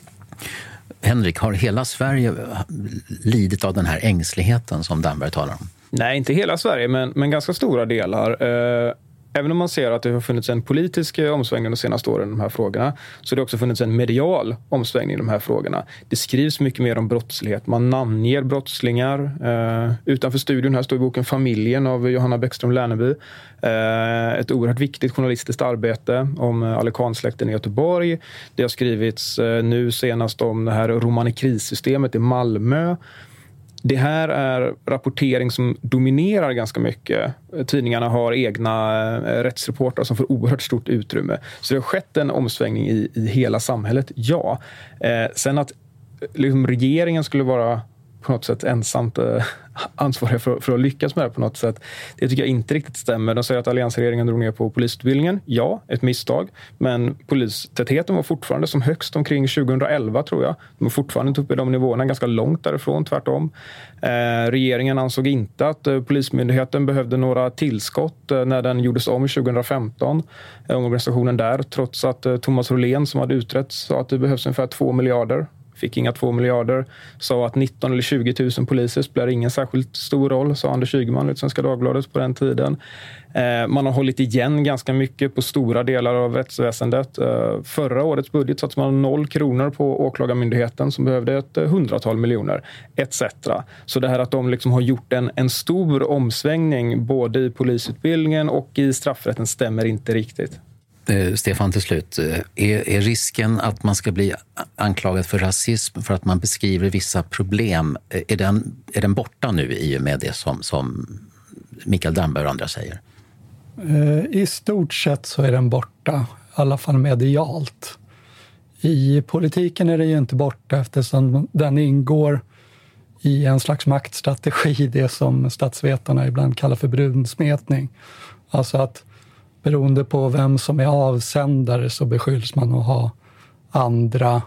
Henrik, har hela Sverige lidit av den här ängsligheten som Damberg talar om? Nej, inte hela Sverige, men ganska stora delar. Även om man ser att det har funnits en politisk omsvängning de senaste åren i de här frågorna så har det också funnits en medial omsvängning i de här frågorna. Det skrivs mycket mer om brottslighet. Man namnger brottslingar. Utanför studion här står boken Familjen av Johanna Bäckström Lerneby. Ett oerhört viktigt journalistiskt arbete om Alekansläkten i Göteborg. Det har skrivits nu senast om det här romanikrissystemet i Malmö. Det här är rapportering som dominerar ganska mycket. Tidningarna har egna rättsreportrar som får oerhört stort utrymme. Så det har skett en omsvängning i hela samhället, ja. Sen att liksom, regeringen skulle vara på något sätt ensamt ansvariga för att lyckas med det på något sätt. Det tycker jag inte riktigt stämmer. De säger att alliansregeringen drog ner på polisutbildningen. Ja, ett misstag. Men polistätheten var fortfarande som högst omkring 2011 tror jag. De var fortfarande inte uppe i de nivåerna, ganska långt därifrån, tvärtom. Regeringen ansåg inte att Polismyndigheten behövde några tillskott när den gjordes om 2015. Organisationen där, trots att Thomas Rolén som hade utrett sa att det behövs ungefär 2 miljarder. Fick inga 2 miljarder. Sa att 19 eller 20 000 poliser spelar ingen särskilt stor roll, sa Anders Ygeman i Svenska Dagbladet på den tiden. Man har hållit igen ganska mycket på stora delar av rättsväsendet. Förra årets budget satte man 0 kronor på åklagarmyndigheten som behövde ett 100-tal miljoner, etc. Så det här att de liksom har gjort en stor omsvängning både i polisutbildningen och i straffrätten stämmer inte riktigt. Stefan, till slut. Är risken att man ska bli anklagad för rasism för att man beskriver vissa problem, är den borta nu i och med det som Mikael Damberg och andra säger? I stort sett så är den borta, i alla fall medialt. I politiken är det ju inte borta eftersom den ingår i en slags maktstrategi, det som statsvetarna ibland kallar för brunsmetning. Alltså att beroende på vem som är avsändare så beskylls man att ha andra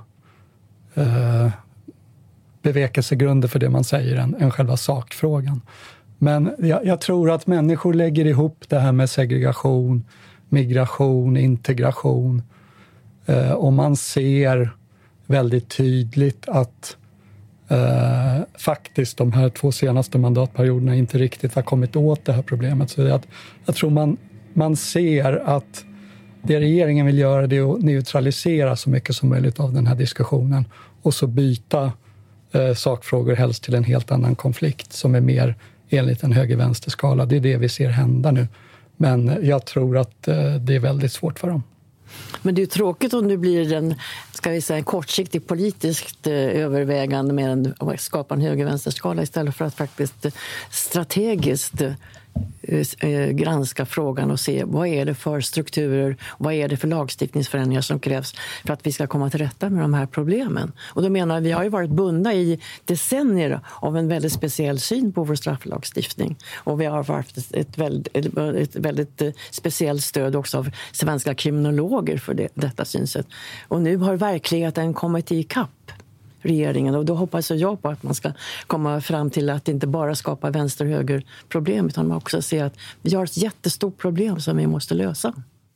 bevekelsegrunder för det man säger än själva sakfrågan. Men jag tror att människor lägger ihop det här med segregation, migration, integration. Och man ser väldigt tydligt att faktiskt de här 2 senaste mandatperioderna inte riktigt har kommit åt det här problemet. Så jag tror man ser att det regeringen vill göra det är att neutralisera så mycket som möjligt av den här diskussionen och så byta sakfrågor helst till en helt annan konflikt som är mer enligt en höger-vänster-skala. Det är det vi ser hända nu. Men jag tror att det är väldigt svårt för dem. Men det är tråkigt om det blir en, ska vi säga, kortsiktig politiskt övervägande med att skapa en höger-vänsterskala istället för att faktiskt strategiskt granska frågan och se vad är det för strukturer, vad är det för lagstiftningsförändringar som krävs för att vi ska komma till rätta med de här problemen. Och då menar vi har ju varit bundna i decennier av en väldigt speciell syn på vår strafflagstiftning. Och vi har varit ett väldigt speciellt stöd också av svenska kriminologer för detta synsätt. Och nu har verkligheten kommit i kapp regeringen, och då hoppas jag på att man ska komma fram till att inte bara skapa vänster-höger-problem, utan man också ser att vi har ett jättestort problem som vi måste lösa.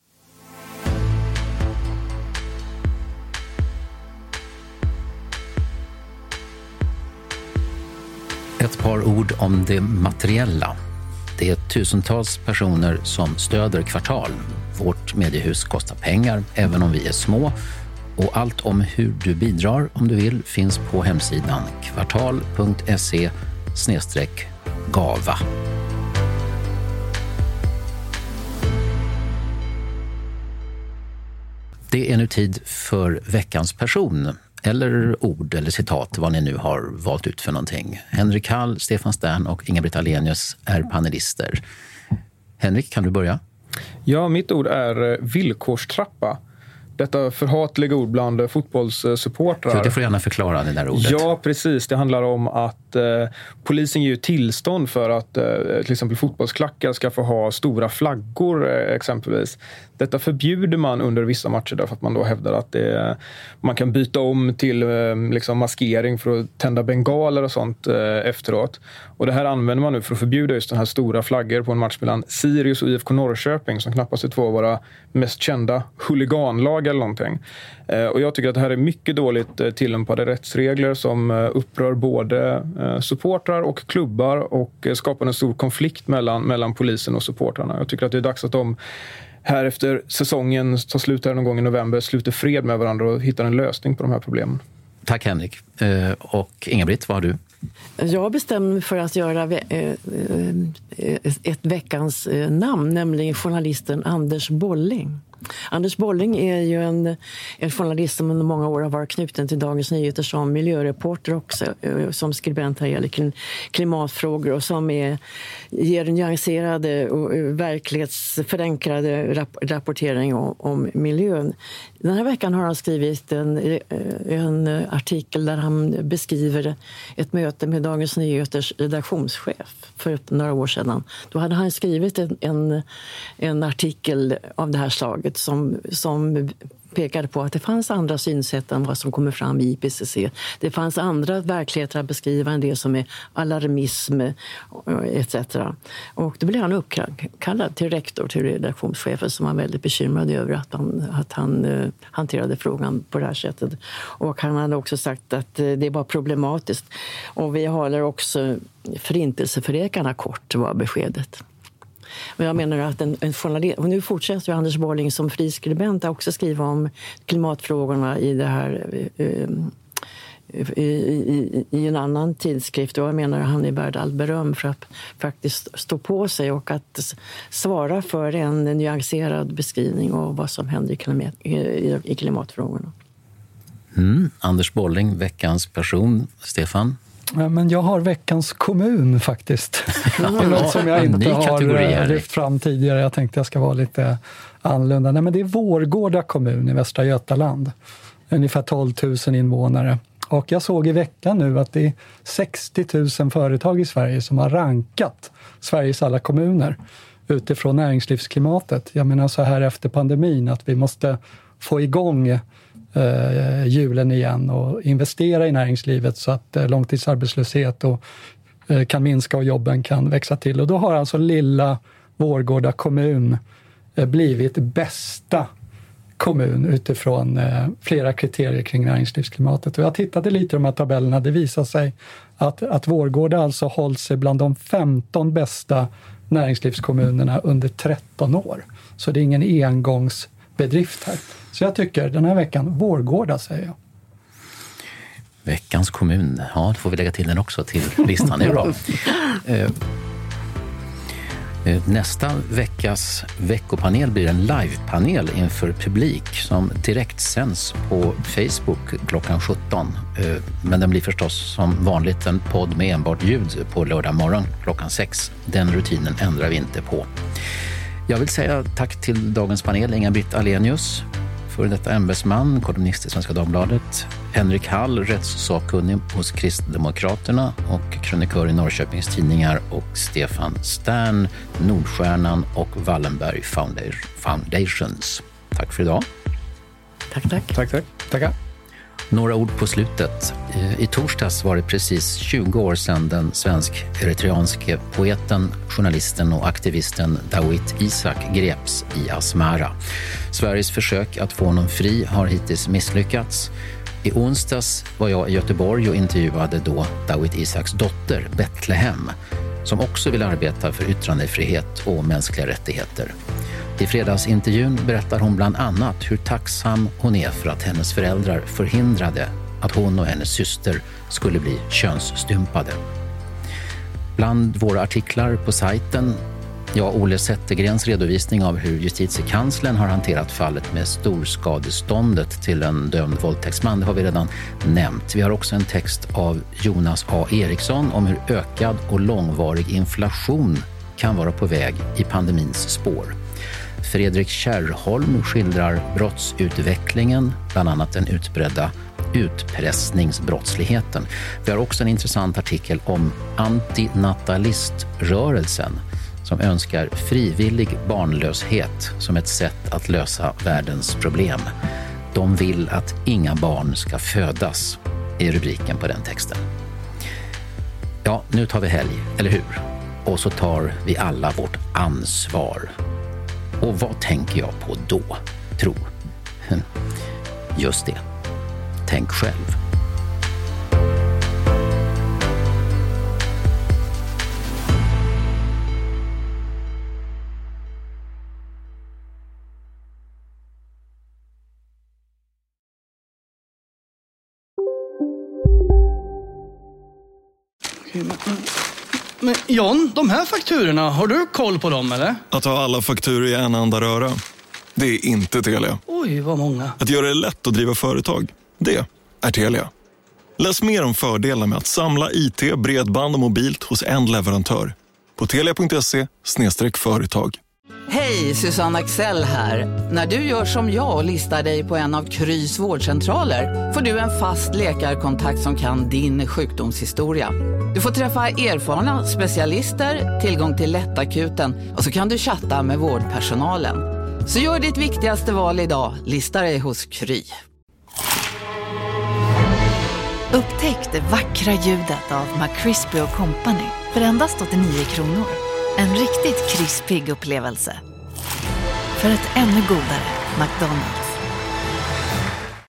Ett par ord om det materiella. Det är tusentals personer som stöder Kvartal. Vårt mediehus kostar pengar, även om vi är små. Och allt om hur du bidrar, om du vill, finns på hemsidan kvartal.se/gava. Det är nu tid för veckans person, eller ord eller citat, vad ni nu har valt ut för någonting. Henrik Hall, Stefan Stern och Inga-Britt Ahlenius är panelister. Henrik, kan du börja? Ja, mitt ord är villkorstrappa. Detta förhatliga ord bland fotbollssupportrar. Så det får gärna förklara det där ordet. Ja, precis. Det handlar om att polisen ger tillstånd för att till exempel fotbollsklackar ska få ha stora flaggor exempelvis. Detta förbjuder man under vissa matcher därför att man då hävdar att man kan byta om till maskering för att tända bengaler och sånt efteråt. Och det här använder man nu för att förbjuda just den här stora flaggor på en match mellan Sirius och IFK Norrköping, som knappast är två av våra mest kända huliganlag eller någonting. Och jag tycker att det här är mycket dåligt tillämpade rättsregler som upprör både supportrar och klubbar och skapar en stor konflikt mellan polisen och supportrarna. Jag tycker att det är dags att de här efter säsongen tar slut här någon gång i november sluter fred med varandra och hittar en lösning på de här problemen. Tack Henrik. Och Inga-Britt, vad har du? Jag bestämde för att göra ett veckans namn, nämligen journalisten Anders Bolling. Anders Bolling är ju en journalist som under många år har varit knuten till Dagens Nyheter som miljöreporter också, som skribent här gäller klimatfrågor, och som ger nyanserade och verklighetsförankrade rapportering om miljön. Den här veckan har han skrivit en artikel där han beskriver ett möte med Dagens Nyheters redaktionschef för några år sedan. Då hade han skrivit en artikel av det här slaget som pekade på att det fanns andra synsätt än vad som kommer fram i IPCC. Det fanns andra verkligheter att beskriva än det som är alarmism etc. Och då blev han uppkallad till rektor, till redaktionschefen, som var väldigt bekymrad över att han hanterade frågan på det här sättet. Och han hade också sagt att det var problematiskt. Och vi håller också förintelseförnekarna kort, var beskedet. Och jag menar att en journalist, och nu fortsätter Anders Bolling som friskribent att också skriva om klimatfrågorna i det här i en annan tidskrift, och jag menar att han är värd all beröm för att faktiskt stå på sig och att svara för en nyanserad beskrivning av vad som händer i klimatfrågorna. Anders Bolling, veckans person. Stefan? Ja, men jag har veckans kommun faktiskt. Det är något som jag inte har lyft fram tidigare. Jag tänkte jag ska vara lite annorlunda. Nej, men det är Vårgårda kommun i Västra Götaland. Ungefär 12 000 invånare. Och jag såg i veckan nu att det är 60 000 företag i Sverige som har rankat Sveriges alla kommuner utifrån näringslivsklimatet. Jag menar så här efter pandemin att vi måste få igång hjulen igen och investera i näringslivet så att långtidsarbetslöshet kan minska och jobben kan växa till. Och då har alltså lilla Vårgårda kommun blivit bästa kommun utifrån flera kriterier kring näringslivsklimatet. Och jag tittade lite i de här tabellerna. Det visar sig att Vårgårda alltså hållit sig bland de 15 bästa näringslivskommunerna under 13 år. Så det är ingen engångsbedrift här. Så jag tycker den här veckan Vårgårda, säger jag. Veckans kommun. Ja, då får vi lägga till den också till listan. Det är bra. Nästa veckas veckopanel blir en livepanel inför publik som direkt sänds på Facebook klockan 17. Men den blir förstås som vanligt en podd med enbart ljud på lördag morgon klockan 6. Den rutinen ändrar vi inte på. Jag vill säga tack till dagens panel, Inga-Britt Ahlenius, för detta ämbetsman, kolumnist i Svenska Dagbladet, Henrik Hall, rättssakkunnig hos Kristdemokraterna och krönikör i Norrköpings tidningar, och Stefan Stern, Nordstjärnan och Wallenberg Foundations. Tack för idag. Tackar. Några ord på slutet. I torsdags var det precis 20 år sedan den svensk-eritreanske poeten, journalisten och aktivisten Dawit Isaak greps i Asmara. Sveriges försök att få honom fri har hittills misslyckats. I onsdags var jag i Göteborg och intervjuade då Dawit Isaaks dotter Betlehem, som också vill arbeta för yttrandefrihet och mänskliga rättigheter. I fredagsintervjun berättar hon bland annat hur tacksam hon är för att hennes föräldrar förhindrade att hon och hennes syster skulle bli könsstympade. Bland våra artiklar på sajten, Olle Zettergrens redovisning av hur justitiekanslern har hanterat fallet med storskadeståndet till en dömd våldtäktsman, det har vi redan nämnt. Vi har också en text av Jonas A. Eriksson om hur ökad och långvarig inflation kan vara på väg i pandemins spår. Fredrik Kärrholm skildrar brottsutvecklingen, bland annat den utbredda utpressningsbrottsligheten. Vi har också en intressant artikel om antinataliströrelsen som önskar frivillig barnlöshet som ett sätt att lösa världens problem. De vill att inga barn ska födas, är rubriken på den texten. Ja, nu tar vi helg, eller hur? Och så tar vi alla vårt ansvar. Och vad tänker jag på då? Tro. Just det. Tänk själv. Men John, de här fakturorna, har du koll på dem eller? Att ha alla fakturor i en enda röra, det är inte Telia. Oj, vad många. Att göra det lätt att driva företag, det är Telia. Läs mer om fördelarna med att samla IT, bredband och mobilt hos en leverantör på telia.se/företag. Hej, Susanne Axel här. När du gör som jag och listar dig på en av Krys vårdcentraler får du en fast läkarkontakt som kan din sjukdomshistoria. Du får träffa erfarna specialister, tillgång till lättakuten och så kan du chatta med vårdpersonalen. Så gör ditt viktigaste val idag, lista dig hos Kry. Upptäck det vackra ljudet av McCrispy & Company för endast 89 kronor. En riktigt krispig upplevelse. För ett ännu godare McDonald's.